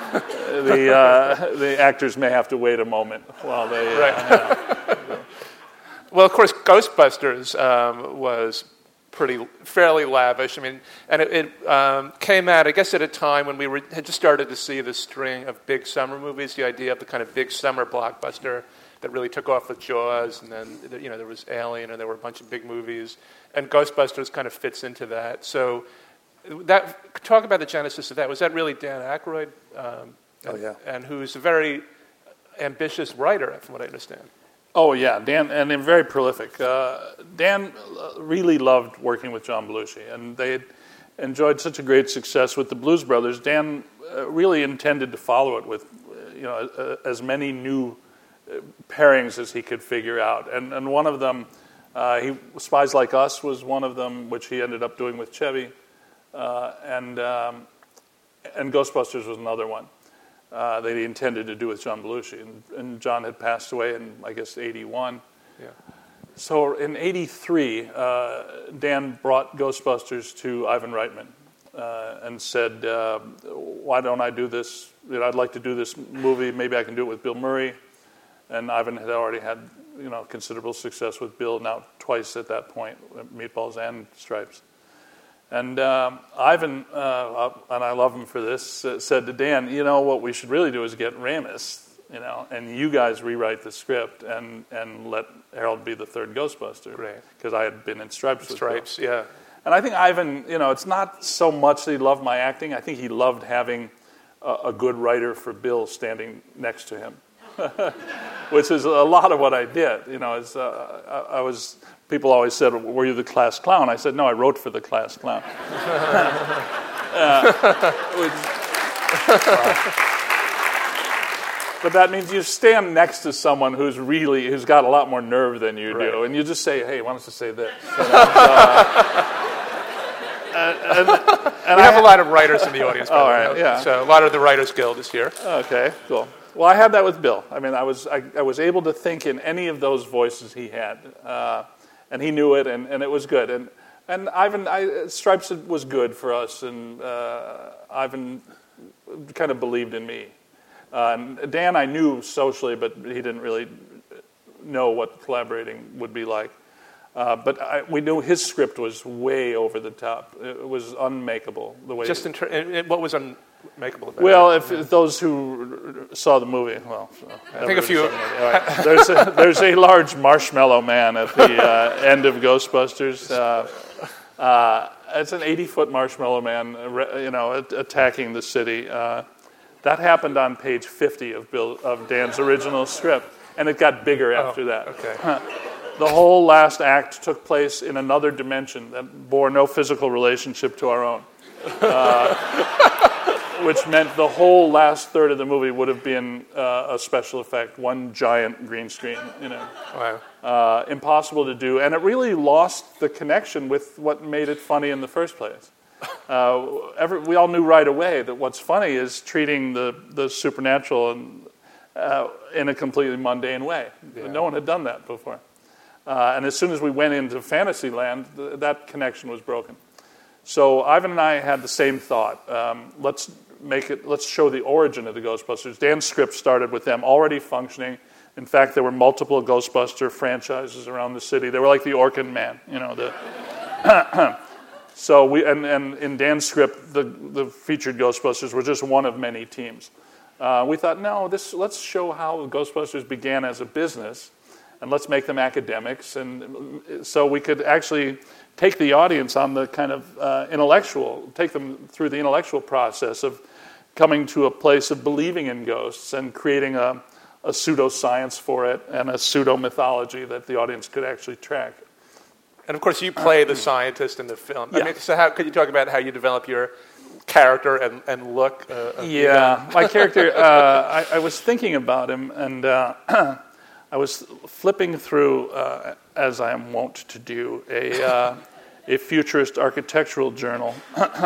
actors may have to wait a moment while they. Well, of course, Ghostbusters was fairly lavish. I mean, and it came out, I guess, at a time when we had just started to see the string of big summer movies. The idea of the kind of big summer blockbuster that really took off with Jaws, and then there was Alien, and there were a bunch of big movies, and Ghostbusters kind of fits into that. So, talk about the genesis of that. Was that really Dan Aykroyd? And who's a very ambitious writer, from what I understand. Oh yeah, Dan, and very prolific. Dan really loved working with John Belushi, and they had enjoyed such a great success with the Blues Brothers. Dan really intended to follow it with, as many new pairings as he could figure out, and one of them, Spies Like Us was one of them, which he ended up doing with Chevy, and Ghostbusters was another one that he intended to do with John Belushi, and John had passed away in, I guess, 1981. Yeah. So in 1983, Dan brought Ghostbusters to Ivan Reitman and said, "Why don't I do this? I'd like to do this movie. Maybe I can do it with Bill Murray." And Ivan had already had, considerable success with Bill, now twice at that point, Meatballs and Stripes. And Ivan, and I love him for this, said to Dan, what we should really do is get Ramis, and you guys rewrite the script and let Harold be the third Ghostbuster. Right. Because I had been in Stripes with Stripes, Bill. Yeah. And I think Ivan, it's not so much that he loved my acting. I think he loved having a good writer for Bill standing next to him. Which is a lot of what I did. People always said, "Were you the class clown?" I said, "No, I wrote for the class clown." But that means you stand next to someone who's got a lot more nerve than you Right. do, and you just say, "Hey, why don't you say this?" And we have a lot of writers in the audience. All right, yeah. So a lot of the Writers Guild is here. Okay, cool. Well, I had that with Bill. I mean, I was able to think in any of those voices he had, and he knew it, and it was good. And Ivan, Stripes was good for us, and Ivan kind of believed in me. And Dan, I knew socially, but he didn't really know what collaborating would be like. But we knew his script was way over the top. It was unmakeable. The way Just what was unmakeable about well, it? if those who saw the movie, well, I think a few. All right. There's a large marshmallow man at the end of Ghostbusters. It's an 80-foot marshmallow man, attacking the city. That happened on page 50 of Dan's original script, and it got bigger after that. Okay. The whole last act took place in another dimension that bore no physical relationship to our own, which meant the whole last third of the movie would have been a special effect, one giant green screen. Wow. Impossible to do, and it really lost the connection with what made it funny in the first place. We all knew right away that what's funny is treating the supernatural in a completely mundane way. Yeah. No one had done that before. And as soon as we went into Fantasyland, that connection was broken. So Ivan and I had the same thought. Let's show the origin of the Ghostbusters. Dan's script started with them already functioning. In fact, there were multiple Ghostbuster franchises around the city. They were like the Orkin Man, So and in Dan's script, the featured Ghostbusters were just one of many teams. We thought, no, let's show how Ghostbusters began as a business, and let's make them academics, and so we could actually take the audience on the kind of take them through the intellectual process of coming to a place of believing in ghosts and creating a pseudoscience for it and a pseudo-mythology that the audience could actually track. And of course, you play the scientist in the film. Yeah. I mean, so could you talk about how you develop your character and look? My character, I was thinking about him, and I was flipping through, as I am wont to do, a futurist architectural journal.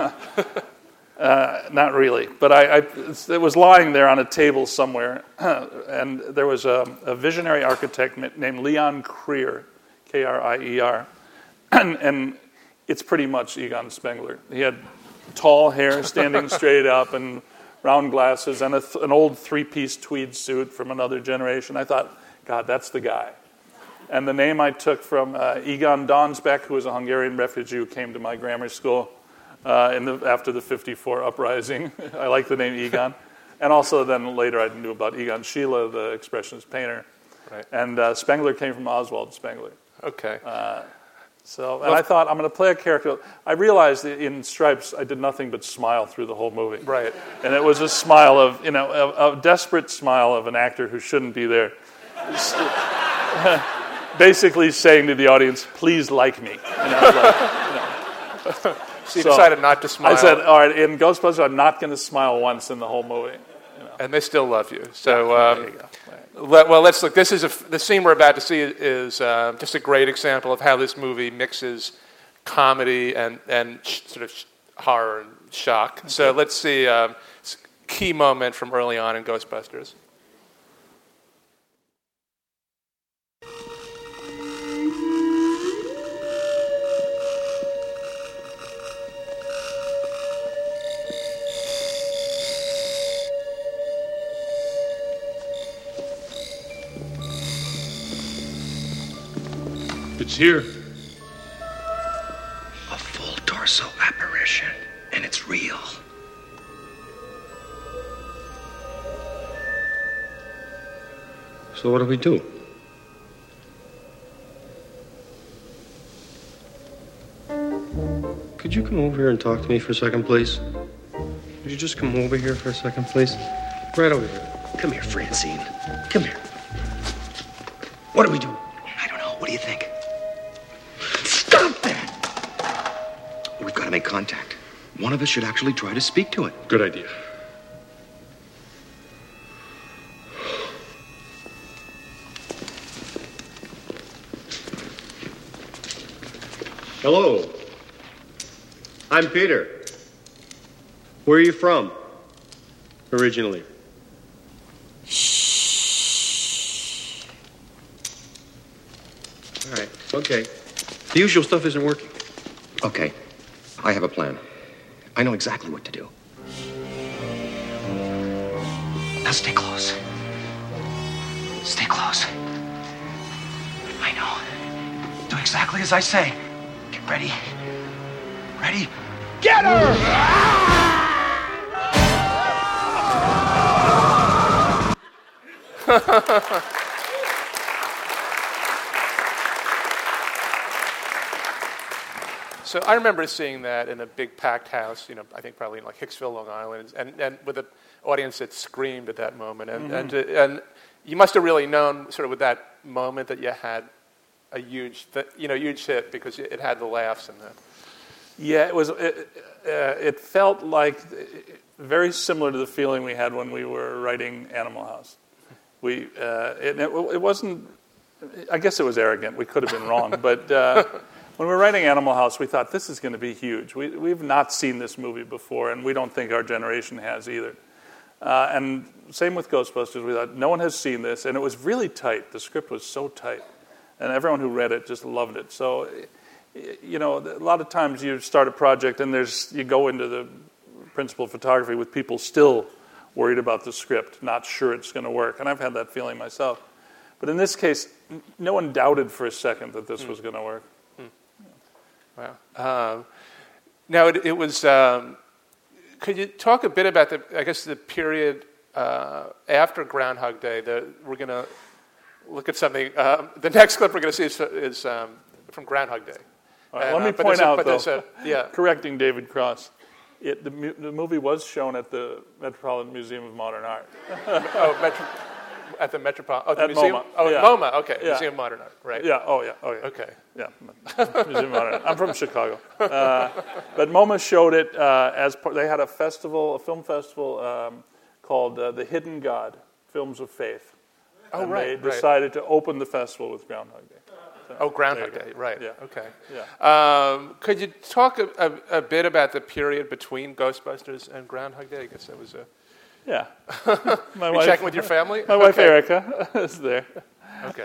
Not really, but it was lying there on a table somewhere, and there was a visionary architect named Leon Krier, Krier, and it's pretty much Egon Spengler. He had tall hair standing straight up and round glasses and an old three-piece tweed suit from another generation. I thought, God, that's the guy. And the name I took from Egon Donsbeck, who was a Hungarian refugee who came to my grammar school after the 54 uprising. I like the name Egon. And also then later I knew about Egon Schiele, the expressionist painter. Right. And Spengler came from Oswald Spengler. Okay. And I thought, I'm going to play a character. I realized that in Stripes, I did nothing but smile through the whole movie. Right. And it was a smile of, a desperate smile of an actor who shouldn't be there. Basically saying to the audience, please like me. So you decided not to smile. I said, all right, in Ghostbusters, I'm not going to smile once in the whole movie. And they still love you. So, there you go. Well, let's look. This is the scene we're about to see is just a great example of how this movie mixes comedy and sort of horror and shock. Okay. So let's see a key moment from early on in Ghostbusters. It's here. A full torso apparition, and it's real. So what do we do? Could you come over here and talk to me for a second, please? Would you just come over here for a second, please? Right over here. Come here, Francine. Come here. What do we do? I don't know. What do you think? Stop that! We've got to make contact. One of us should actually try to speak to it. Good idea. Hello. I'm Peter. Where are you from? Originally. All right, okay. The usual stuff isn't working. Okay, I have a plan. I know exactly what to do. Now stay close. Stay close. I know. Do exactly as I say. Get ready. Ready? Get her! So I remember seeing that in a big packed house, I think probably in like Hicksville, Long Island, and with an audience that screamed at that moment. And you must have really known sort of with that moment that you had a huge hit because it had the laughs and the... Yeah, it was. It felt like very similar to the feeling we had when we were writing Animal House. It wasn't. I guess it was arrogant. We could have been wrong, but when we were writing Animal House, we thought this is going to be huge. We've not seen this movie before, and we don't think our generation has either. And same with Ghostbusters. We thought no one has seen this, and it was really tight. The script was so tight, and everyone who read it just loved it. So. A lot of times you start a project and you go into the principal photography with people still worried about the script, not sure it's going to work. And I've had that feeling myself. But in this case, no one doubted for a second that this was going to work. Wow. Now, it was... could you talk a bit about the period after Groundhog Day? We're going to look at something... the next clip we're going to see is from Groundhog Day. Right, let me point out, though, correcting David Cross, the movie was shown at the Metropolitan Museum of Modern Art. At the Metropolitan... at museum? MoMA. Oh, yeah. MoMA, okay. Yeah. Museum of Modern Art, right. Yeah, oh yeah. Okay. Yeah, Museum of Modern Art. I'm from Chicago. But MoMA showed it as part... They had a film festival called The Hidden God, Films of Faith. Oh, and right. they decided to open the festival with Groundhog Day. Groundhog Day, right. Yeah. Okay. Yeah. Could you talk a bit about the period between Ghostbusters and Groundhog Day? I guess that was a... Yeah. You checking with your family? My wife, Erica, is there. Okay.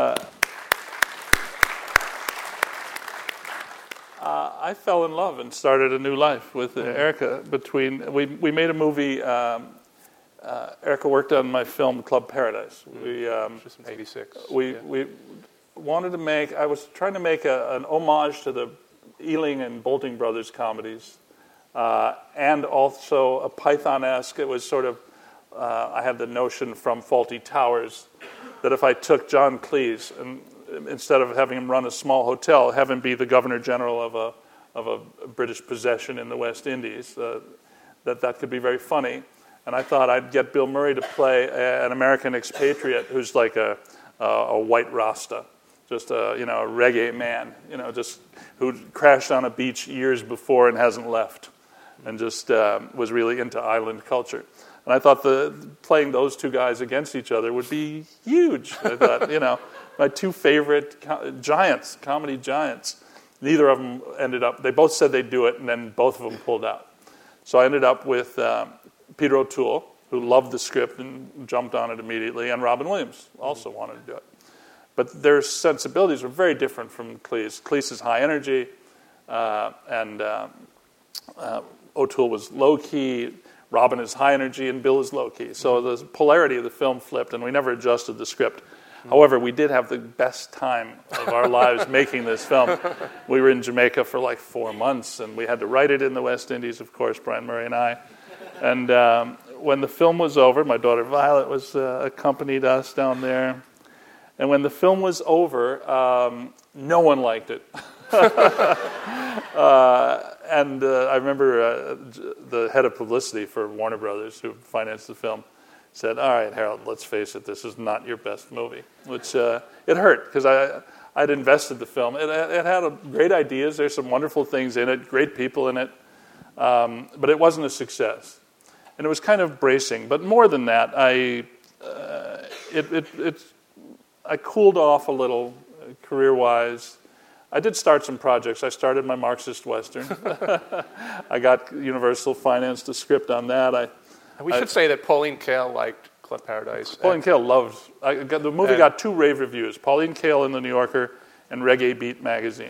I fell in love and started a new life with Erica. We made a movie... Erica worked on my film Club Paradise. Which was in 86. We wanted to make... I was trying to make an homage to the Ealing and Bolting Brothers comedies, and also a Python-esque. It was sort of... I had the notion from Fawlty Towers that if I took John Cleese and instead of having him run a small hotel, have him be the Governor General of a British possession in the West Indies, that could be very funny. And I thought I'd get Bill Murray to play an American expatriate who's like a white Rasta, just a reggae man, just who crashed on a beach years before and hasn't left, and just was really into island culture. And I thought playing those two guys against each other would be huge. I thought, my two favorite comedy giants, neither of them ended up, they both said they'd do it, and then both of them pulled out. So I ended up with Peter O'Toole, who loved the script and jumped on it immediately, and Robin Williams also wanted to do it. But their sensibilities were very different from Cleese. Cleese is high energy, and O'Toole was low-key, Robin is high energy, and Bill is low-key. So the polarity of the film flipped, and we never adjusted the script. However, we did have the best time of our lives making this film. We were in Jamaica for like 4 months, and we had to write it in the West Indies, of course, Brian Murray and I. And when the film was over, my daughter Violet was accompanied us down there. And when the film was over, no one liked it. And I remember the head of publicity for Warner Brothers, who financed the film, said, "All right, Harold, let's face it, this is not your best movie." Which it hurt, because I'd invested the film. It had great ideas. There's some wonderful things in it, great people in it. But it wasn't a success. And it was kind of bracing. But more than that, I cooled off a little career-wise. I did start some projects. I started my Marxist Western. I got Universal financed a script on that. We should say that Pauline Kael liked Club Paradise. Pauline Kael loved. The movie got 2 rave reviews: Pauline Kael in the New Yorker and Reggae Beat magazine.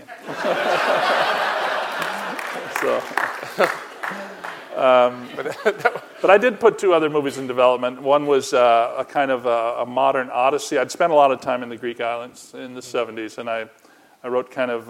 But I did put 2 other movies in development. One was a kind of a modern odyssey. I'd spent a lot of time in the Greek islands in the 70s, and I wrote kind of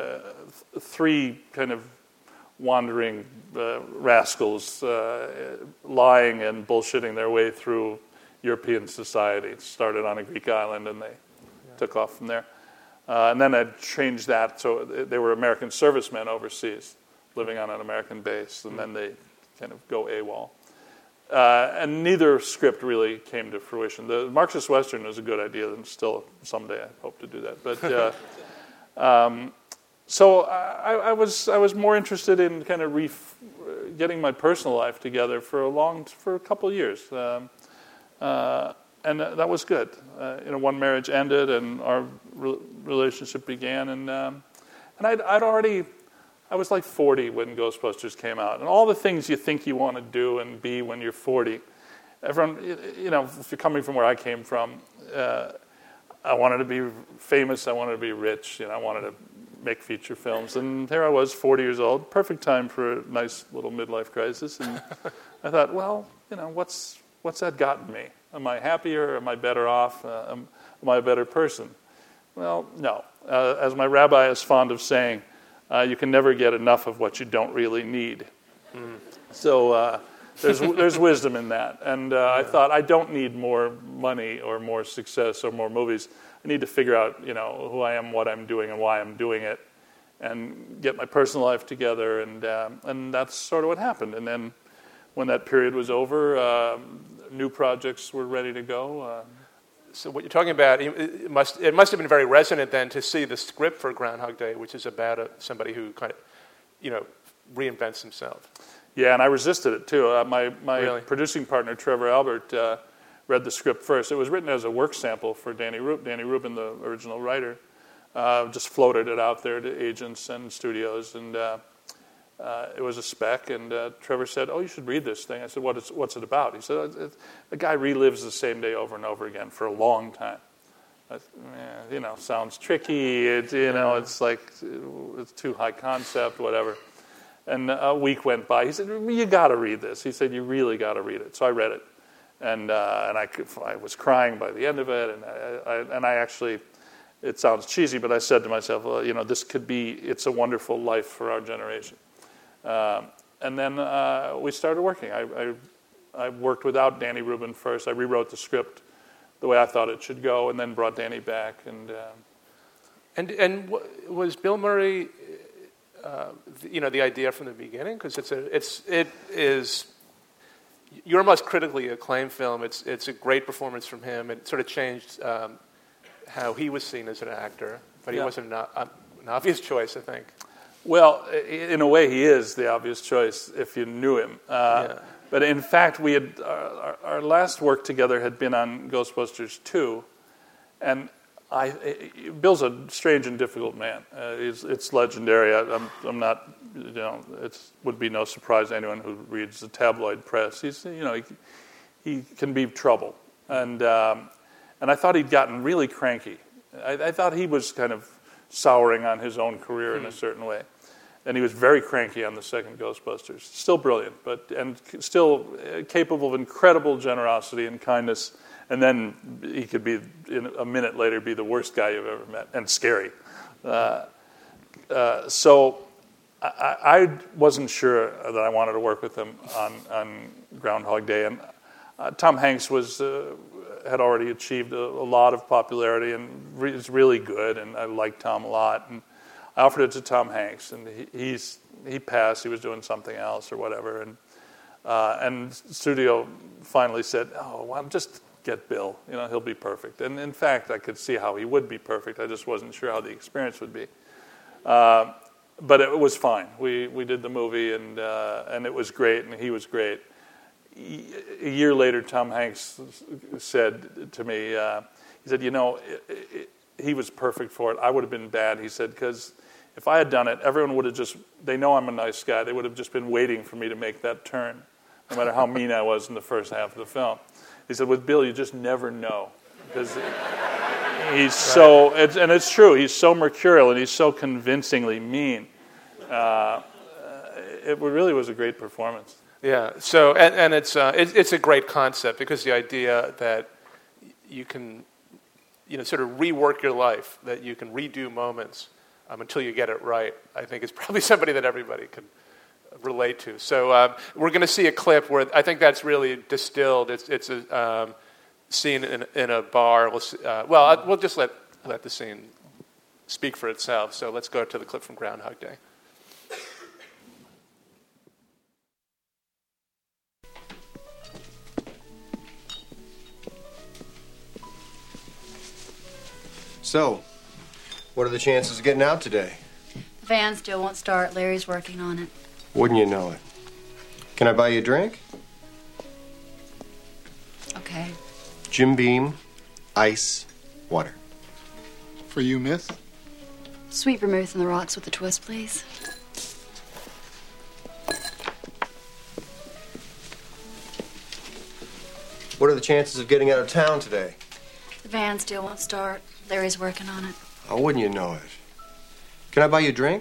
3 kind of wandering rascals lying and bullshitting their way through European society. It started on a Greek island, and they took off from there. And then I changed that, so they were American servicemen overseas, living on an American base, and then they kind of go AWOL. And neither script really came to fruition. The Marxist Western was a good idea, and still someday I hope to do that. But so I was more interested in kind of getting my personal life together for a couple of years, and that was good. One marriage ended, and our relationship began, and I was like 40 when Ghostbusters came out, and all the things you think you want to do and be when you're 40. Everyone, if you're coming from where I came from, I wanted to be famous. I wanted to be rich. I wanted to make feature films, and here I was, 40 years old, perfect time for a nice little midlife crisis. And I thought, well, what's that gotten me? Am I happier? Am I better off? Am I a better person? Well, no. As my rabbi is fond of saying, you can never get enough of what you don't really need. So there's wisdom in that. And I thought, I don't need more money or more success or more movies. I need to figure out, who I am, what I'm doing, and why I'm doing it, and get my personal life together. And that's sort of what happened. And then when that period was over, new projects were ready to go. So what you're talking about, it must have been very resonant then to see the script for Groundhog Day, which is about somebody who kind of, reinvents himself. Yeah, and I resisted it too. My Really? producing partner, Trevor Albert, read the script first. It was written as a work sample for Danny Rubin. Danny Rubin, the original writer, just floated it out there to agents and studios, and it was a spec. And Trevor said, "Oh, you should read this thing." I said, "What's it about?" He said, "The guy relives the same day over and over again for a long time." Sounds tricky. It's like it's too high concept, whatever. And a week went by. He said, "You got to read this." He said, "You really got to read it." So I read it, and I was crying by the end of it. And I actually, it sounds cheesy, but I said to myself, well, this could be. It's a wonderful life for our generation. And then we started working. I worked without Danny Rubin first. I rewrote the script the way I thought it should go, and then brought Danny back. And was Bill Murray, the idea from the beginning? Because it is your most critically acclaimed film. It's a great performance from him. It sort of changed how he was seen as an actor, but he wasn't an obvious choice, I think. Well, in a way, he is the obvious choice if you knew him. But in fact, we had our last work together had been on Ghostbusters 2, and Bill's a strange and difficult man. It's legendary. I'm not. It would be no surprise to anyone who reads the tabloid press. He's he can be trouble, and I thought he'd gotten really cranky. I thought he was kind of souring on his own career in a certain way. And he was very cranky on the second Ghostbusters. Still brilliant, and still capable of incredible generosity and kindness. And then he could be, a minute later, be the worst guy you've ever met, and scary. So I wasn't sure that I wanted to work with him on Groundhog Day. And Tom Hanks had already achieved a lot of popularity and is really good, and I like Tom a lot. And I offered it to Tom Hanks, and he passed. He was doing something else or whatever, and studio finally said, "Oh, well, just get Bill. He'll be perfect." And in fact, I could see how he would be perfect. I just wasn't sure how the experience would be. But it was fine. We did the movie, and it was great, and he was great. A year later, Tom Hanks said to me, he said, he was perfect for it. I would have been bad, he said, because if I had done it, everyone would have they know I'm a nice guy. They would have just been waiting for me to make that turn, no matter how mean I was in the first half of the film. He said, with Bill, you just never know. Because he's so, and it's true, he's so mercurial and he's so convincingly mean. It really was a great performance. Yeah, so, and it's a great concept, because the idea that you can, sort of rework your life, that you can redo moments until you get it right, I think is probably somebody that everybody can relate to. So we're going to see a clip where I think that's really distilled. It's a scene in a bar. We'll just let the scene speak for itself. So let's go to the clip from Groundhog Day. So, what are the chances of getting out today? The van still won't start. Larry's working on it. Wouldn't you know it? Can I buy you a drink? Okay. Jim Beam, ice, water. For you, miss? Sweet vermouth on the rocks with a twist, please. What are the chances of getting out of town today? The van still won't start. Larry's working on it. Oh, wouldn't you know it? Can I buy you a drink?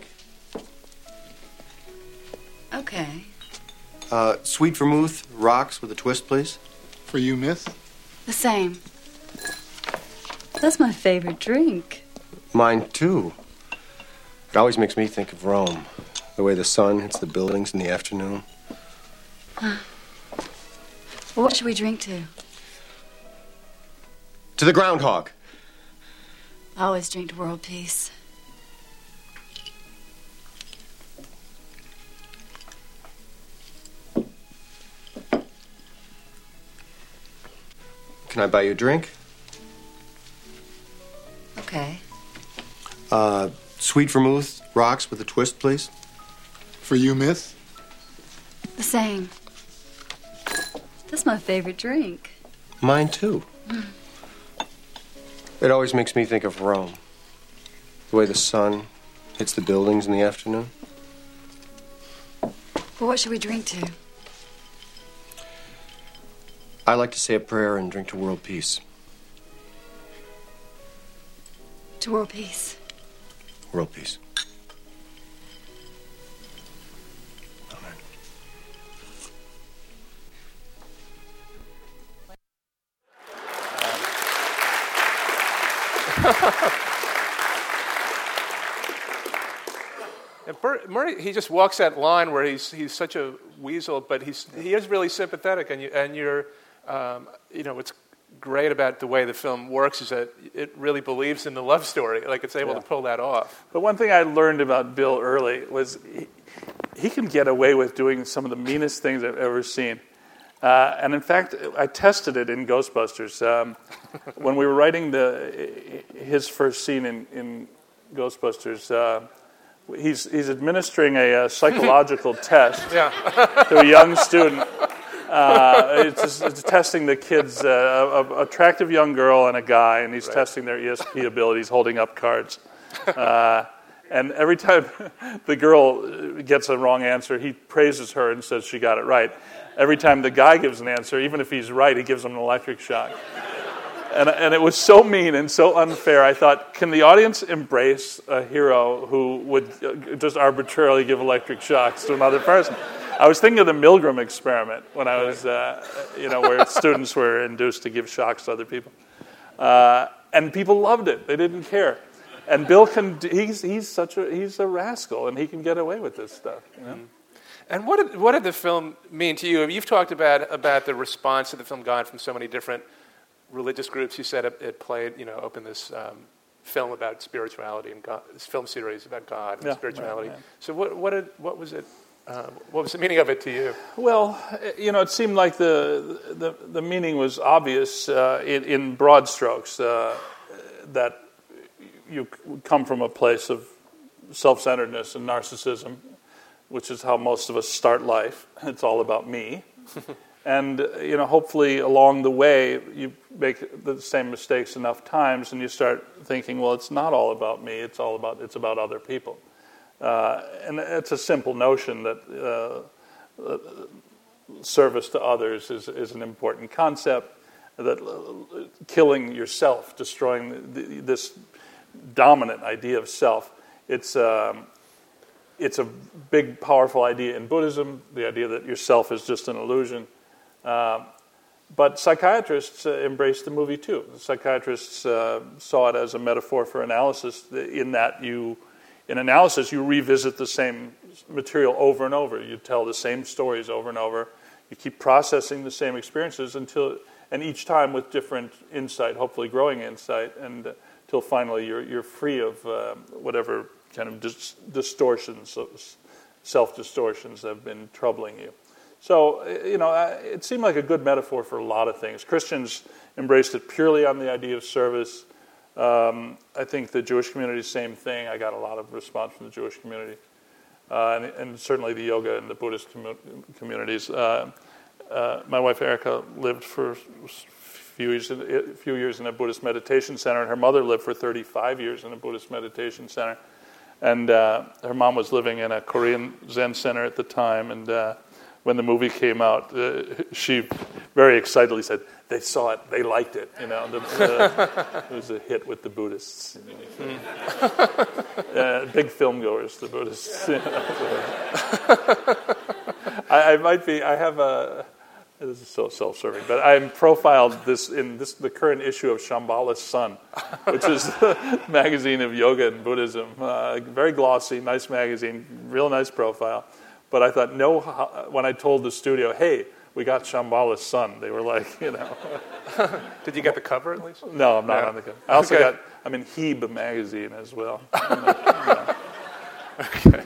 Okay. Sweet vermouth, rocks with a twist, please. For you, miss? The same. That's my favorite drink. Mine, too. It always makes me think of Rome. The way the sun hits the buildings in the afternoon. Well, what should we drink to? To the groundhog. I always drink to world peace. Can I buy you a drink? Okay. Sweet vermouth, rocks with a twist, please. For you, miss? The same. That's my favorite drink. Mine, too. It always makes me think of Rome. The way the sun hits the buildings in the afternoon. Well, what should we drink to? I like to say a prayer and drink to world peace. To world peace. World peace. And Murray, he just walks that line where he's such a weasel, but he is really sympathetic, and you're, what's great about the way the film works is that it really believes in the love story, like it's able to pull that off. But one thing I learned about Bill early was he can get away with doing some of the meanest things I've ever seen. And in fact, I tested it in Ghostbusters. When we were writing his first scene in Ghostbusters, he's administering a psychological test to a young student. It's testing the kids, an attractive young girl and a guy, and he's testing their ESP abilities, holding up cards. And every time the girl gets a wrong answer, he praises her and says she got it right. Every time the guy gives an answer, even if he's right, he gives him an electric shock. And it was so mean and so unfair. I thought, can the audience embrace a hero who would just arbitrarily give electric shocks to another person? I was thinking of the Milgram experiment when I was, where students were induced to give shocks to other people. And people loved it. They didn't care. And Bill he's a rascal, and he can get away with this stuff. You know? And what did the film mean to you? You've talked about the response that the film got from so many different religious groups. You said it played, opened this film about spirituality and God, this film series about God and spirituality. Right. So what was it? What was the meaning of it to you? Well, it seemed like the meaning was obvious in broad strokes, that you come from a place of self-centeredness and narcissism, which is how most of us start life. It's all about me. And hopefully along the way you make the same mistakes enough times, and you start thinking, well, it's not all about me. It's about other people. And it's a simple notion that service to others is an important concept. That killing yourself, destroying this dominant idea of self, it's a big, powerful idea in Buddhism. The idea that yourself is just an illusion. But psychiatrists embraced the movie too. Psychiatrists saw it as a metaphor for analysis, in that in analysis you revisit the same material over and over. You tell the same stories over and over. You keep processing the same experiences and each time with different insight, hopefully growing insight, and until finally you're free of whatever kind of distortions, self-distortions that have been troubling you. So, it seemed like a good metaphor for a lot of things. Christians embraced it purely on the idea of service. I think the Jewish community, same thing. I got a lot of response from the Jewish community. And certainly the yoga and the Buddhist communities. My wife Erica lived for a few years in a Buddhist meditation center, and her mother lived for 35 years in a Buddhist meditation center. And her mom was living in a Korean Zen center at the time, and when the movie came out, she very excitedly said, they saw it, they liked it. It was a hit with the Buddhists. Big film goers, the Buddhists. This is so self-serving, but I'm profiled in the current issue of Shambhala Sun, which is the magazine of yoga and Buddhism. Very glossy, nice magazine, real nice profile. But I thought, when I told the studio, hey, we got Shambhala Sun, they were like, Did you get the cover at least? No, I'm not on the cover. I also I'm in Hebe magazine as well. Okay.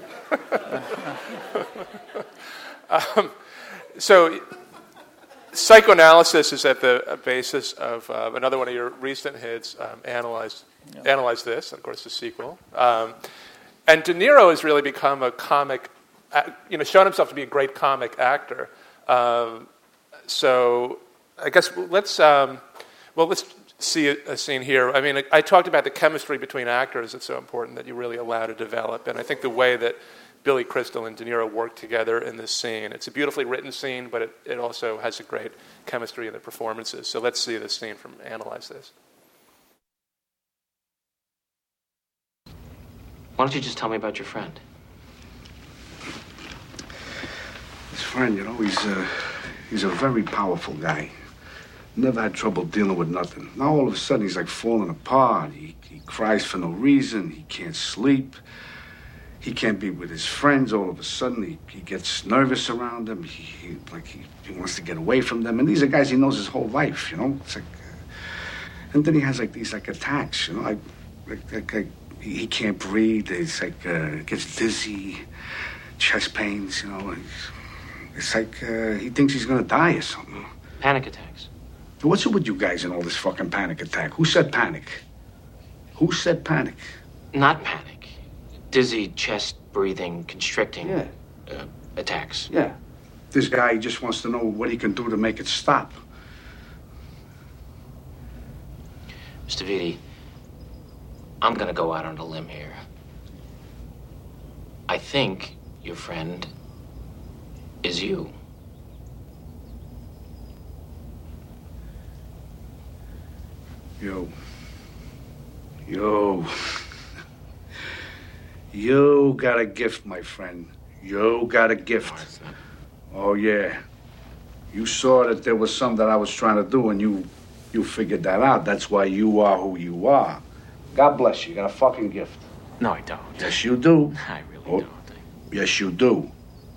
So psychoanalysis is at the basis of another one of your recent hits, Analyze This, and of course the sequel. And De Niro has really become a comic, shown himself to be a great comic actor. So I guess let's see a scene here. I mean, I talked about the chemistry between actors. It's so important that you really allow to develop. And I think the way that Billy Crystal and De Niro work together in this scene, it's a beautifully written scene, but it also has a great chemistry in the performances. So let's see this scene from Analyze This. Why don't you just tell me about your friend? His friend, he's a very powerful guy. Never had trouble dealing with nothing. Now all of a sudden he's like falling apart. He cries for no reason. He can't sleep. He can't be with his friends. All of a sudden he gets nervous around them. He wants to get away from them. And these are guys he knows his whole life, It's like, and then he has these attacks, he can't breathe. It's like gets dizzy, chest pains, It's like he thinks he's gonna die or something. Panic attacks. What's it with you guys and all this fucking panic attack? Who said panic? Who said panic? Not panic. Dizzy, chest breathing, constricting attacks. Yeah. This guy just wants to know what he can do to make it stop. Mr. Vitti, I'm going to go out on a limb here. I think your friend is you. Yo. You got a gift, my friend. You got a gift. Oh, yeah. You saw that there was something that I was trying to do, and you figured that out. That's why you are who you are. God bless you. You got a fucking gift. No, I don't. Yes, you do. I really don't. Yes, you do.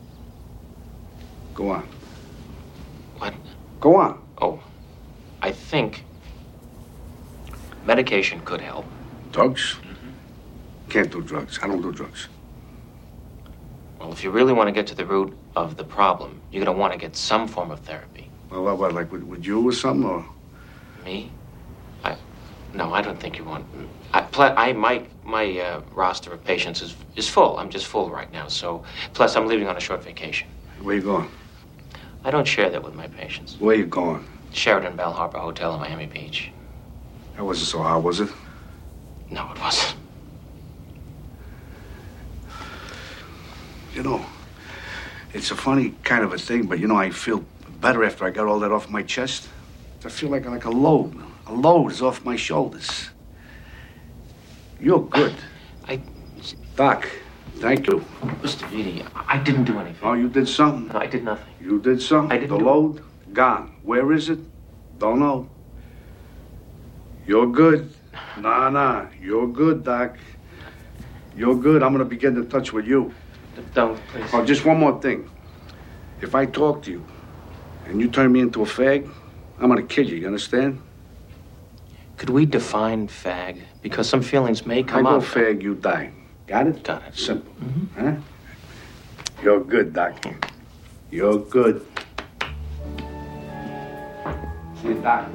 Go on. What? Go on. Oh, I think medication could help. Drugs? Can't do drugs. I don't do drugs. Well, if you really want to get to the root of the problem, you're going to want to get some form of therapy. Well, what like with you or something, or? Me? No, I don't think you want... My roster of patients is full. I'm just full right now, so... Plus, I'm leaving on a short vacation. Where you going? I don't share that with my patients. Where you going? Sheraton Bell Harbor Hotel in Miami Beach. That wasn't so hard, was it? No, it wasn't. You know, it's a funny kind of a thing, but I feel better after I got all that off my chest. I feel like a load. A load is off my shoulders. You're good. Doc, thank you. Mr. Vitti, I didn't do anything. Oh, you did something? No, I did nothing. You did something? I didn't The load? Gone. Where is it? Don't know. You're good. Nah. You're good, Doc. You're good. I'm going to begin to touch with you. Don't, please. Oh, just one more thing. If I talk to you and you turn me into a fag, I'm going to kill you. You understand? Could we define fag? Because some feelings may come I go up. fag, you die. Got it? Got it. Simple. Huh? You're good, Doc. You're good. See you, Doc.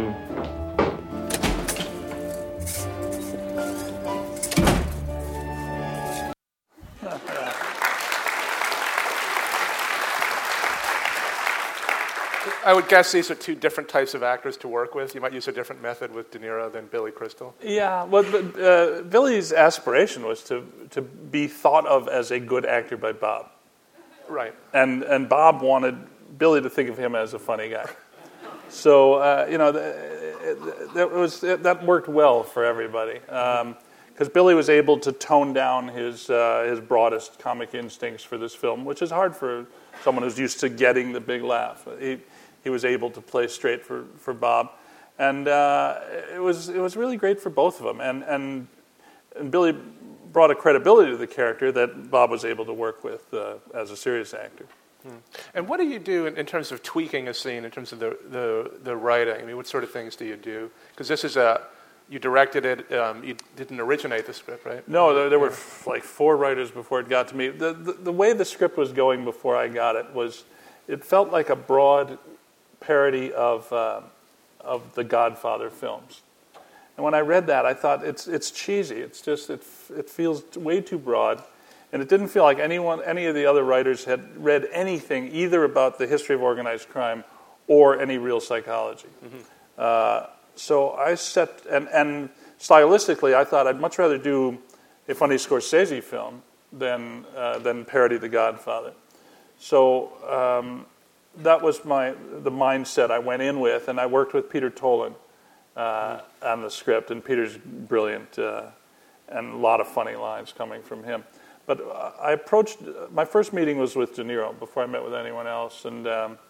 I would guess these are two different types of actors to work with. You might use a different method with De Niro than Billy Crystal. Yeah, well, Billy's aspiration was to be thought of as a good actor by Bob. Right. And Bob wanted Billy to think of him as a funny guy. So, that worked well for everybody. Because Billy was able to tone down his broadest comic instincts for this film, which is hard for someone who's used to getting the big laugh. He was able to play straight for Bob, and it was really great for both of them. And Billy brought a credibility to the character that Bob was able to work with as a serious actor. And what do you do in terms of tweaking a scene, in terms of the writing? I mean, what sort of things do you do? Because this is you directed it, you didn't originate the script, right? No, there were like 4 writers before it got to me. The way the script was going before I got it was, it felt like a broad parody of the Godfather films. And when I read that, I thought it's cheesy. It's just it feels way too broad, and it didn't feel like any of the other writers had read anything either about the history of organized crime or any real psychology. Mm-hmm. So I set, and stylistically, I thought I'd much rather do a funny Scorsese film than parody The Godfather. So that was the mindset I went in with, and I worked with Peter Tolan on the script, and Peter's brilliant, and a lot of funny lines coming from him. But my first meeting was with De Niro before I met with anyone else, and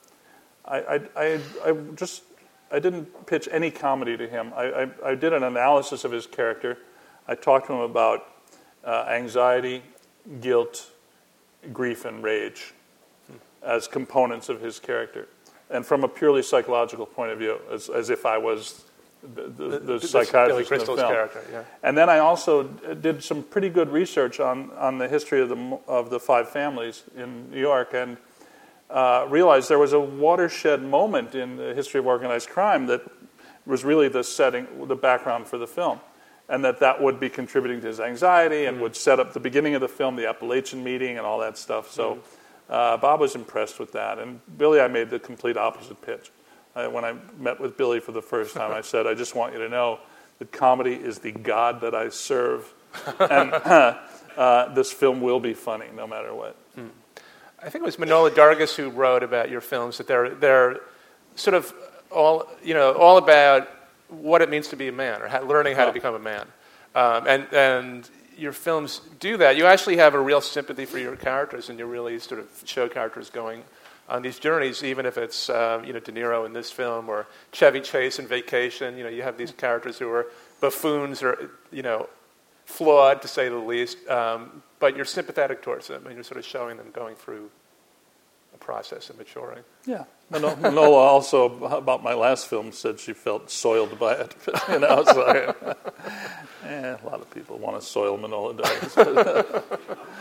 I didn't pitch any comedy to him. I did an analysis of his character. I talked to him about anxiety, guilt, grief, and rage as components of his character. And from a purely psychological point of view, as if I was the psychiatrist in the film. Character, yeah. And then I also did some pretty good research on the history of the 5 families in New York, and realized there was a watershed moment in the history of organized crime that was really the background for the film, and that would be contributing to his anxiety and would set up the beginning of the film, the Appalachian meeting and all that stuff. So Bob was impressed with that, and Billy, I made the complete opposite pitch. When I met with Billy for the first time, I said, I just want you to know that comedy is the God that I serve, and this film will be funny no matter what. I think it was Manohla Dargis who wrote about your films, that they're sort of all about what it means to be a man, or learning how to become a man. And your films do that. You actually have a real sympathy for your characters, and you really sort of show characters going on these journeys, even if it's De Niro in this film or Chevy Chase in Vacation. You have these characters who are buffoons or flawed, to say the least, but you're sympathetic towards them, and you're sort of showing them going through a process of maturing. Yeah. Manohla also, about my last film, said she felt soiled by it. So a lot of people want to soil Manohla Dargis.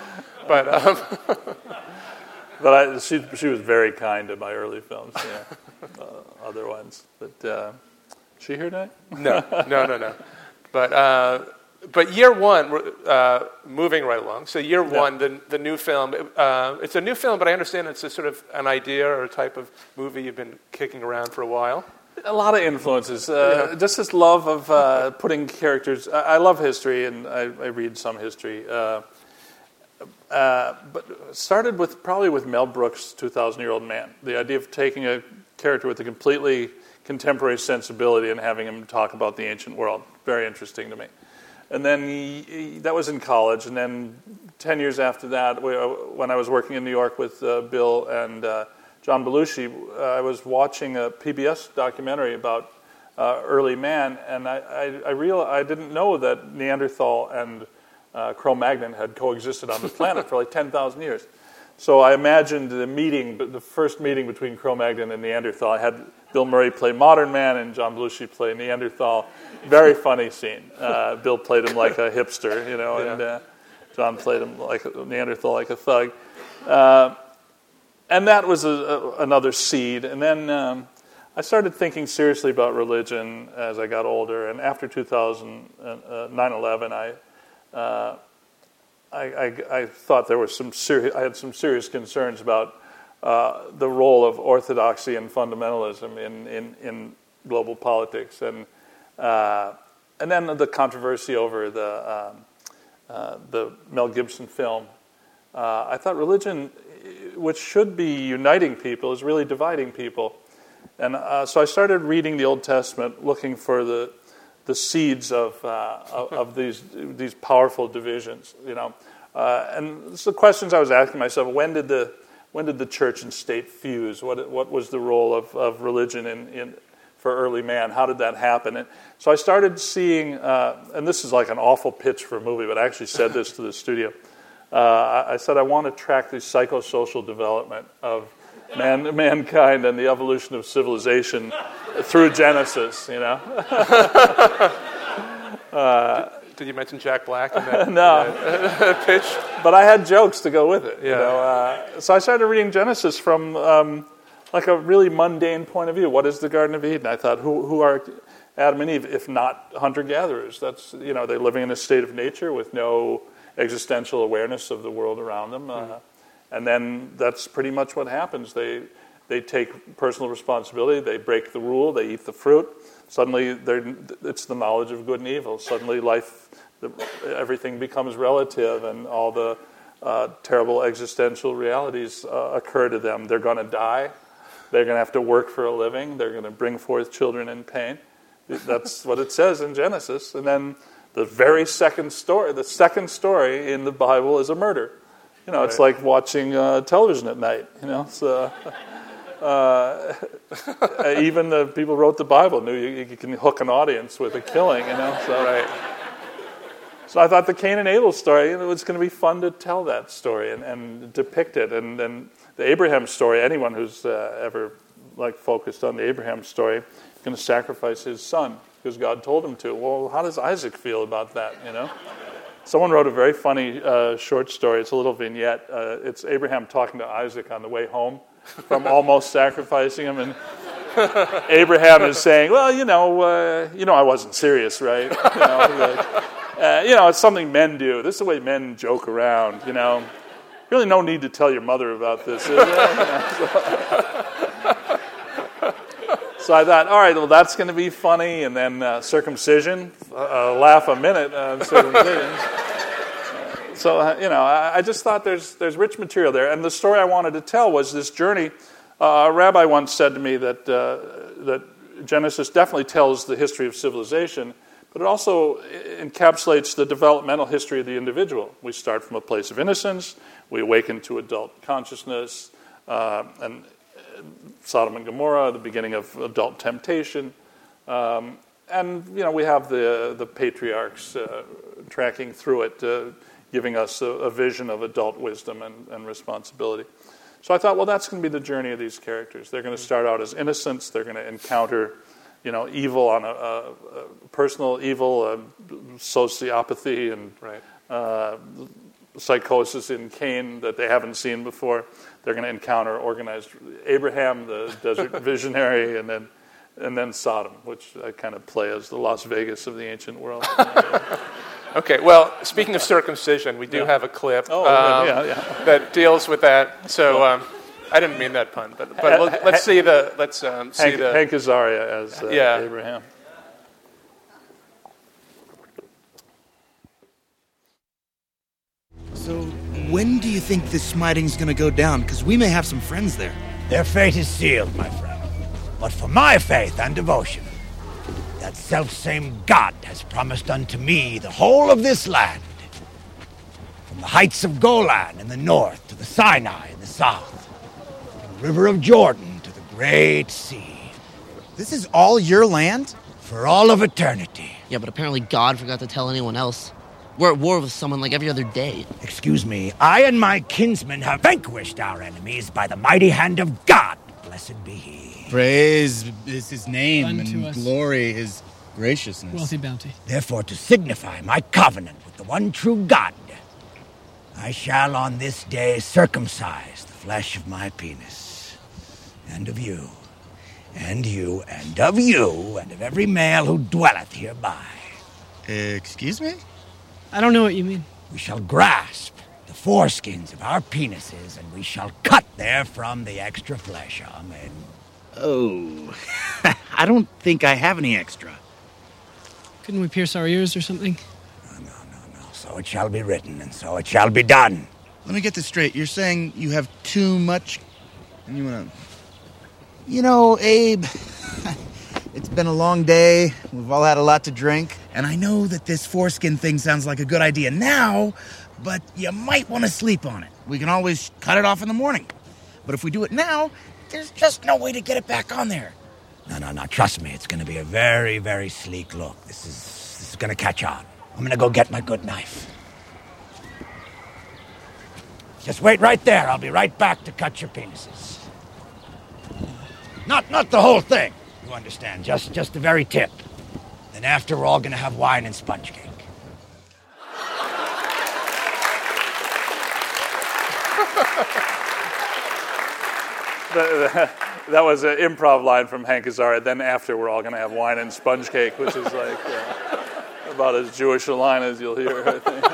But she was very kind to my early films, other ones. But she here tonight? No. But But year one, moving right along. So year one, the new film. It's a new film, but I understand it's a sort of an idea or a type of movie you've been kicking around for a while. A lot of influences. Just this love of putting characters. I love history, and I read some history. But started probably with Mel Brooks' 2,000-Year-Old Man. The idea of taking a character with a completely contemporary sensibility and having him talk about the ancient world. Very interesting to me. And then that was in college. And then 10 years after that, when I was working in New York with Bill and John Belushi, I was watching a PBS documentary about early man, and I realized I didn't know that Neanderthal and Cro-Magnon had coexisted on the planet for like 10,000 years. So I imagined the first meeting between Cro-Magnon and Neanderthal. I had Bill Murray play modern man and John Belushi play Neanderthal. Very funny scene. Bill played him like a hipster, and John played him like a Neanderthal, like a thug. And that was another seed. And then I started thinking seriously about religion as I got older. And after 9/11, I thought there was I had some serious concerns about the role of orthodoxy and fundamentalism in global politics, and then the controversy over the Mel Gibson film. I thought religion, which should be uniting people, is really dividing people, and so I started reading the Old Testament, looking for the seeds of these powerful divisions, and so the questions I was asking myself: when did the church and state fuse? What was the role of religion for early man? How did that happen? And so I started seeing, and this is like an awful pitch for a movie, but I actually said this to the studio. I said I want to track the psychosocial development of mankind and the evolution of civilization through Genesis, Did you mention Jack Black in that, no. Pitch? But I had jokes to go with it. Yeah. So I started reading Genesis from like a really mundane point of view. What is the Garden of Eden? I thought, who are Adam and Eve, if not hunter-gatherers? That's they're living in a state of nature with no existential awareness of the world around them. And then that's pretty much what happens. They take personal responsibility. They break the rule. They eat the fruit. Suddenly, it's the knowledge of good and evil. Suddenly, everything becomes relative, and all the terrible existential realities occur to them. They're going to die. They're going to have to work for a living. They're going to bring forth children in pain. That's what it says in Genesis. And then the second story in the Bible is a murder. It's like watching television at night. So. Even the people who wrote the Bible knew you can hook an audience with a killing, So, right. So I thought the Cain and Abel story, it was going to be fun to tell that story and depict it. And then the Abraham story, anyone who's ever focused on the Abraham story is going to sacrifice his son because God told him to. Well, how does Isaac feel about that? Someone wrote a very funny short story. It's a little vignette. It's Abraham talking to Isaac on the way home from almost sacrificing him, and Abraham is saying, "Well, I wasn't serious, right? It's something men do. This is the way men joke around. Really, no need to tell your mother about this, is there?" So I thought, all right, well, that's going to be funny, and then circumcision, laugh a minute on circumcision. So, I just thought there's rich material there. And the story I wanted to tell was this journey. A rabbi once said to me that Genesis definitely tells the history of civilization, but it also encapsulates the developmental history of the individual. We start from a place of innocence. We awaken to adult consciousness, and Sodom and Gomorrah, the beginning of adult temptation. And, we have the patriarchs tracking through it, giving us a vision of adult wisdom and responsibility. So I thought, well, that's going to be the journey of these characters. They're going to start out as innocents. They're going to encounter, evil on a personal evil, sociopathy, and psychosis in Cain that they haven't seen before. They're going to encounter organized Abraham, the desert visionary, and then Sodom, which I kind of play as the Las Vegas of the ancient world. Okay, well, speaking of circumcision, we do have a clip that deals with that. So I didn't mean that pun, but let's see the Hank Azaria as Abraham. So, when do you think this smiting's gonna go down? Because we may have some friends there. Their fate is sealed, my friend. But for my faith and devotion, that self-same God has promised unto me the whole of this land. From the heights of Golan in the north to the Sinai in the south, from the river of Jordan to the great sea. This is all your land? For all of eternity. Yeah, but apparently God forgot to tell anyone else. We're at war with someone like every other day. Excuse me, I and my kinsmen have vanquished our enemies by the mighty hand of God. Blessed be he. Praise is his name, Unto and us. glory his graciousness. Wealthy bounty. Therefore, to signify my covenant with the one true God, I shall on this day circumcise the flesh of my penis, and of you, and you, and of you, and of every male who dwelleth hereby. Excuse me? I don't know what you mean. We shall grasp the foreskins of our penises, and we shall cut therefrom the extra flesh. Amen. Oh, I don't think I have any extra. Couldn't we pierce our ears or something? No. So it shall be written, and so it shall be done. Let me get this straight. You're saying you have too much, and you want to... You know, Abe, it's been a long day. We've all had a lot to drink. And I know that this foreskin thing sounds like a good idea now, but you might want to sleep on it. We can always cut it off in the morning. But if we do it now, there's just no way to get it back on there. No. Trust me, it's going to be a very, very sleek look. This is going to catch on. I'm going to go get my good knife. Just wait right there. I'll be right back to cut your penises. Not the whole thing, you understand. Just the very tip. Then after, we're all going to have wine and sponge cake. That was an improv line from Hank Azaria. Then after, we're all going to have wine and sponge cake, which is like about as Jewish a line as you'll hear, I think.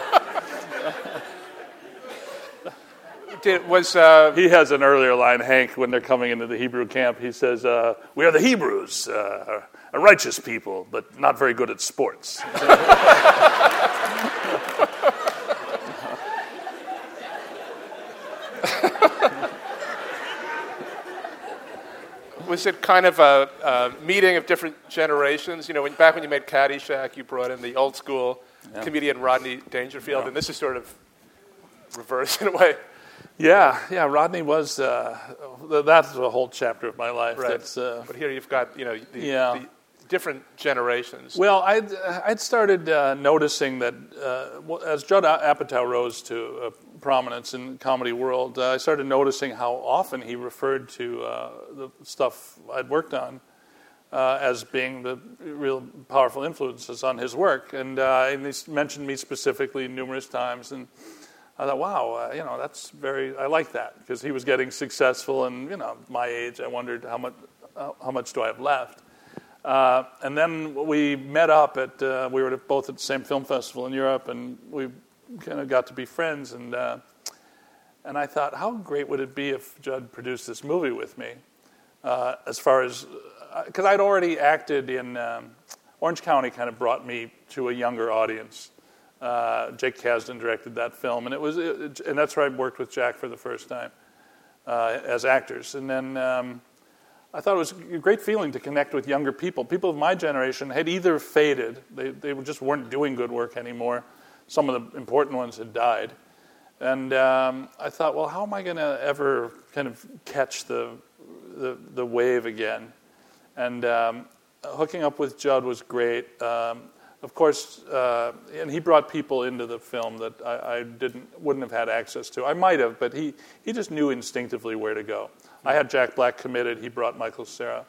He has an earlier line, Hank, when they're coming into the Hebrew camp. He says, we are the Hebrews, a righteous people, but not very good at sports. Was it kind of a meeting of different generations? You know, back when you made Caddyshack, you brought in the old school comedian Rodney Dangerfield, and this is sort of reverse in a way. Yeah. Rodney was. That's a whole chapter of my life. Right. But here you've got the different generations. Well, I'd started noticing that as Judd Apatow rose to prominence in the comedy world, I started noticing how often he referred to the stuff I'd worked on as being the real powerful influences on his work, and he mentioned me specifically numerous times, and I thought, wow, that's I like that, because he was getting successful, and my age, I wondered how much do I have left. And then we met up we were both at the same film festival in Europe, and we kind of got to be friends, and I thought, how great would it be if Judd produced this movie with me? As far as, because I'd already acted in Orange County, kind of brought me to a younger audience. Jake Kasdan directed that film, and and that's where I worked with Jack for the first time as actors. And then I thought it was a great feeling to connect with younger people. People of my generation had either faded, they just weren't doing good work anymore. Some of the important ones had died. And I thought, well, how am I going to ever kind of catch the wave again? And hooking up with Judd was great. Of course, and he brought people into the film that I wouldn't have had access to. I might have, but he just knew instinctively where to go. I had Jack Black committed. He brought Michael Cera.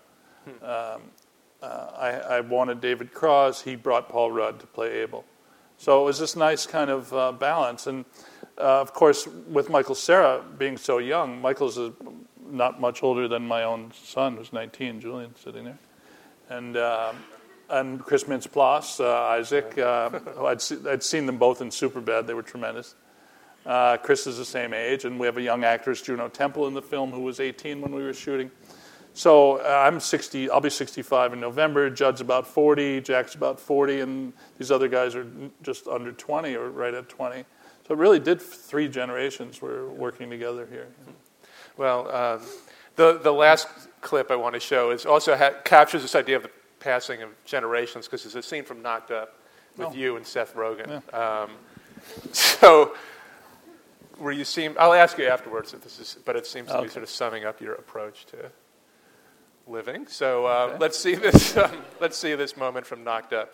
I wanted David Cross. He brought Paul Rudd to play Abel. So it was this nice kind of balance. And of course, with Michael Cera being so young, Michael's not much older than my own son, who's 19, Julian, sitting there. And And Chris Mintz-Plasse, Isaac. I'd seen them both in Superbad. They were tremendous. Chris is the same age, and we have a young actress, Juno Temple, in the film, who was 18 when we were shooting. So I'm 60. I'll be 65 in November. Judd's about 40. Jack's about 40, and these other guys are just under 20 or right at 20. So it really did 3 generations were working together here. Well, the last clip I want to show is also captures this idea of the passing of generations, because there's a scene from Knocked Up with you and Seth Rogen. Yeah. So where you seem, I'll ask you afterwards if this is, but it seems to be sort of summing up your approach to living. So let's see this. Let's see this moment from Knocked Up.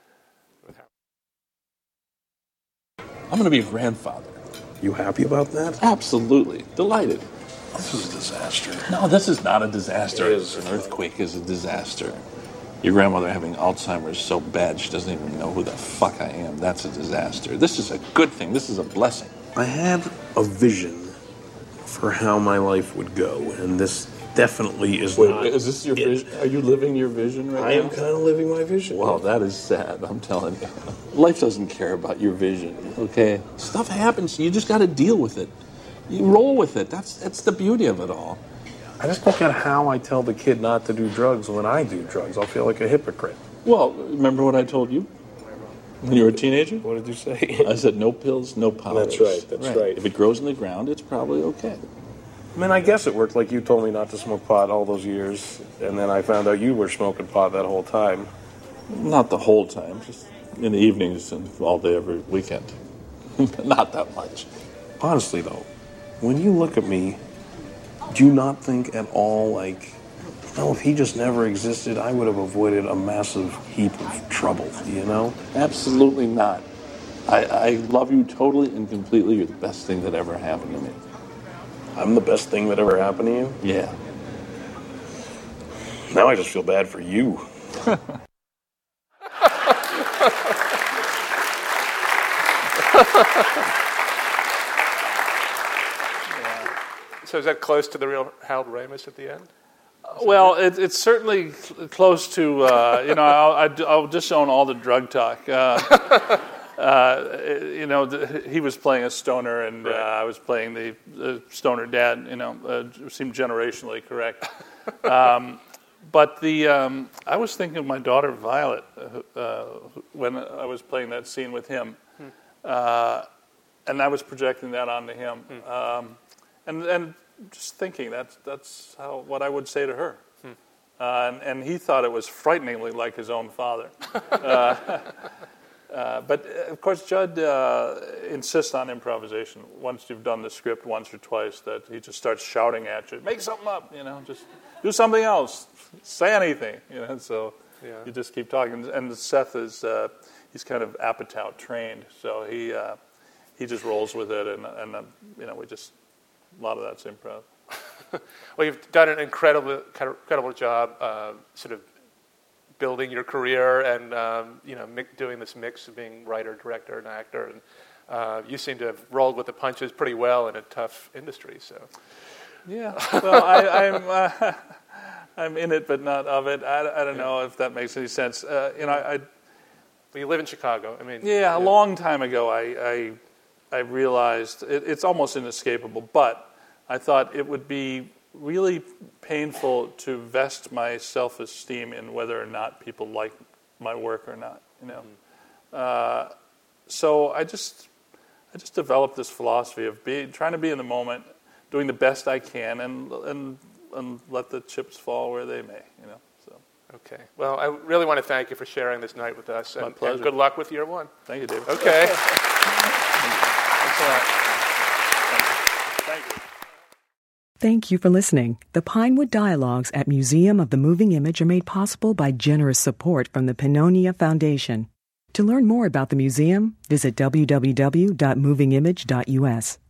I'm going to be a grandfather. You happy about that? Absolutely. Delighted. This is a disaster. No, this is not a disaster. It is. An earthquake is a disaster. Your grandmother having Alzheimer's so bad she doesn't even know who the fuck I am. That's a disaster. This is a good thing. This is a blessing. I had a vision for how my life would go, and this definitely is not. Is this your vision? Are you living your vision right now? I am kind of living my vision. Well, that is sad, I'm telling you. Life doesn't care about your vision, okay? Stuff happens. You just got to deal with it. You roll with it. That's the beauty of it all. I just don't get how I tell the kid not to do drugs when I do drugs. I'll feel like a hypocrite. Well, remember what I told you when you were a teenager? What did you say? I said no pills, no powders. That's right. If it grows in the ground, it's probably okay. I mean, I guess it worked like you told me not to smoke pot all those years, and then I found out you were smoking pot that whole time. Not the whole time, just in the evenings and all day every weekend. Not that much. Honestly, though, when you look at me, do you not think at all like, if he just never existed, I would have avoided a massive heap of trouble, you know? Absolutely not. I love you totally and completely. You're the best thing that ever happened to me. I'm the best thing that ever happened to you? Yeah. Now I just feel bad for you. So is that close to the real Harold Ramis at the end? Well, it's certainly close to, I'll disown all the drug talk. He was playing a stoner, and I was playing the stoner dad. Seemed generationally correct. But I was thinking of my daughter Violet when I was playing that scene with him, and I was projecting that onto him, and just thinking that's what I would say to her. And he thought it was frighteningly like his own father. But, of course, Judd insists on improvisation. Once you've done the script once or twice, that he just starts shouting at you, make something up, just do something else, say anything, so you just keep talking. And Seth is, he's kind of Apatow trained, so he just rolls with it, and we just, a lot of that's improv. Well, you've done an incredible job sort of building your career and, doing this mix of being writer, director, and actor. And you seem to have rolled with the punches pretty well in a tough industry. So, yeah. Well, I'm in it, but not of it. I don't know if that makes any sense. You live in Chicago. A long time ago, I realized it's almost inescapable, but I thought it would be really painful to vest my self-esteem in whether or not people like my work or not, So I just developed this philosophy of trying to be in the moment, doing the best I can, and let the chips fall where they may, So. Okay. Well, I really want to thank you for sharing this night with us. My pleasure. And good luck with year one. Thank you, David. Okay. Thanks a lot. Thank you. Thank you for listening. The Pinewood Dialogues at Museum of the Moving Image are made possible by generous support from the Pannonia Foundation. To learn more about the museum, visit www.movingimage.us.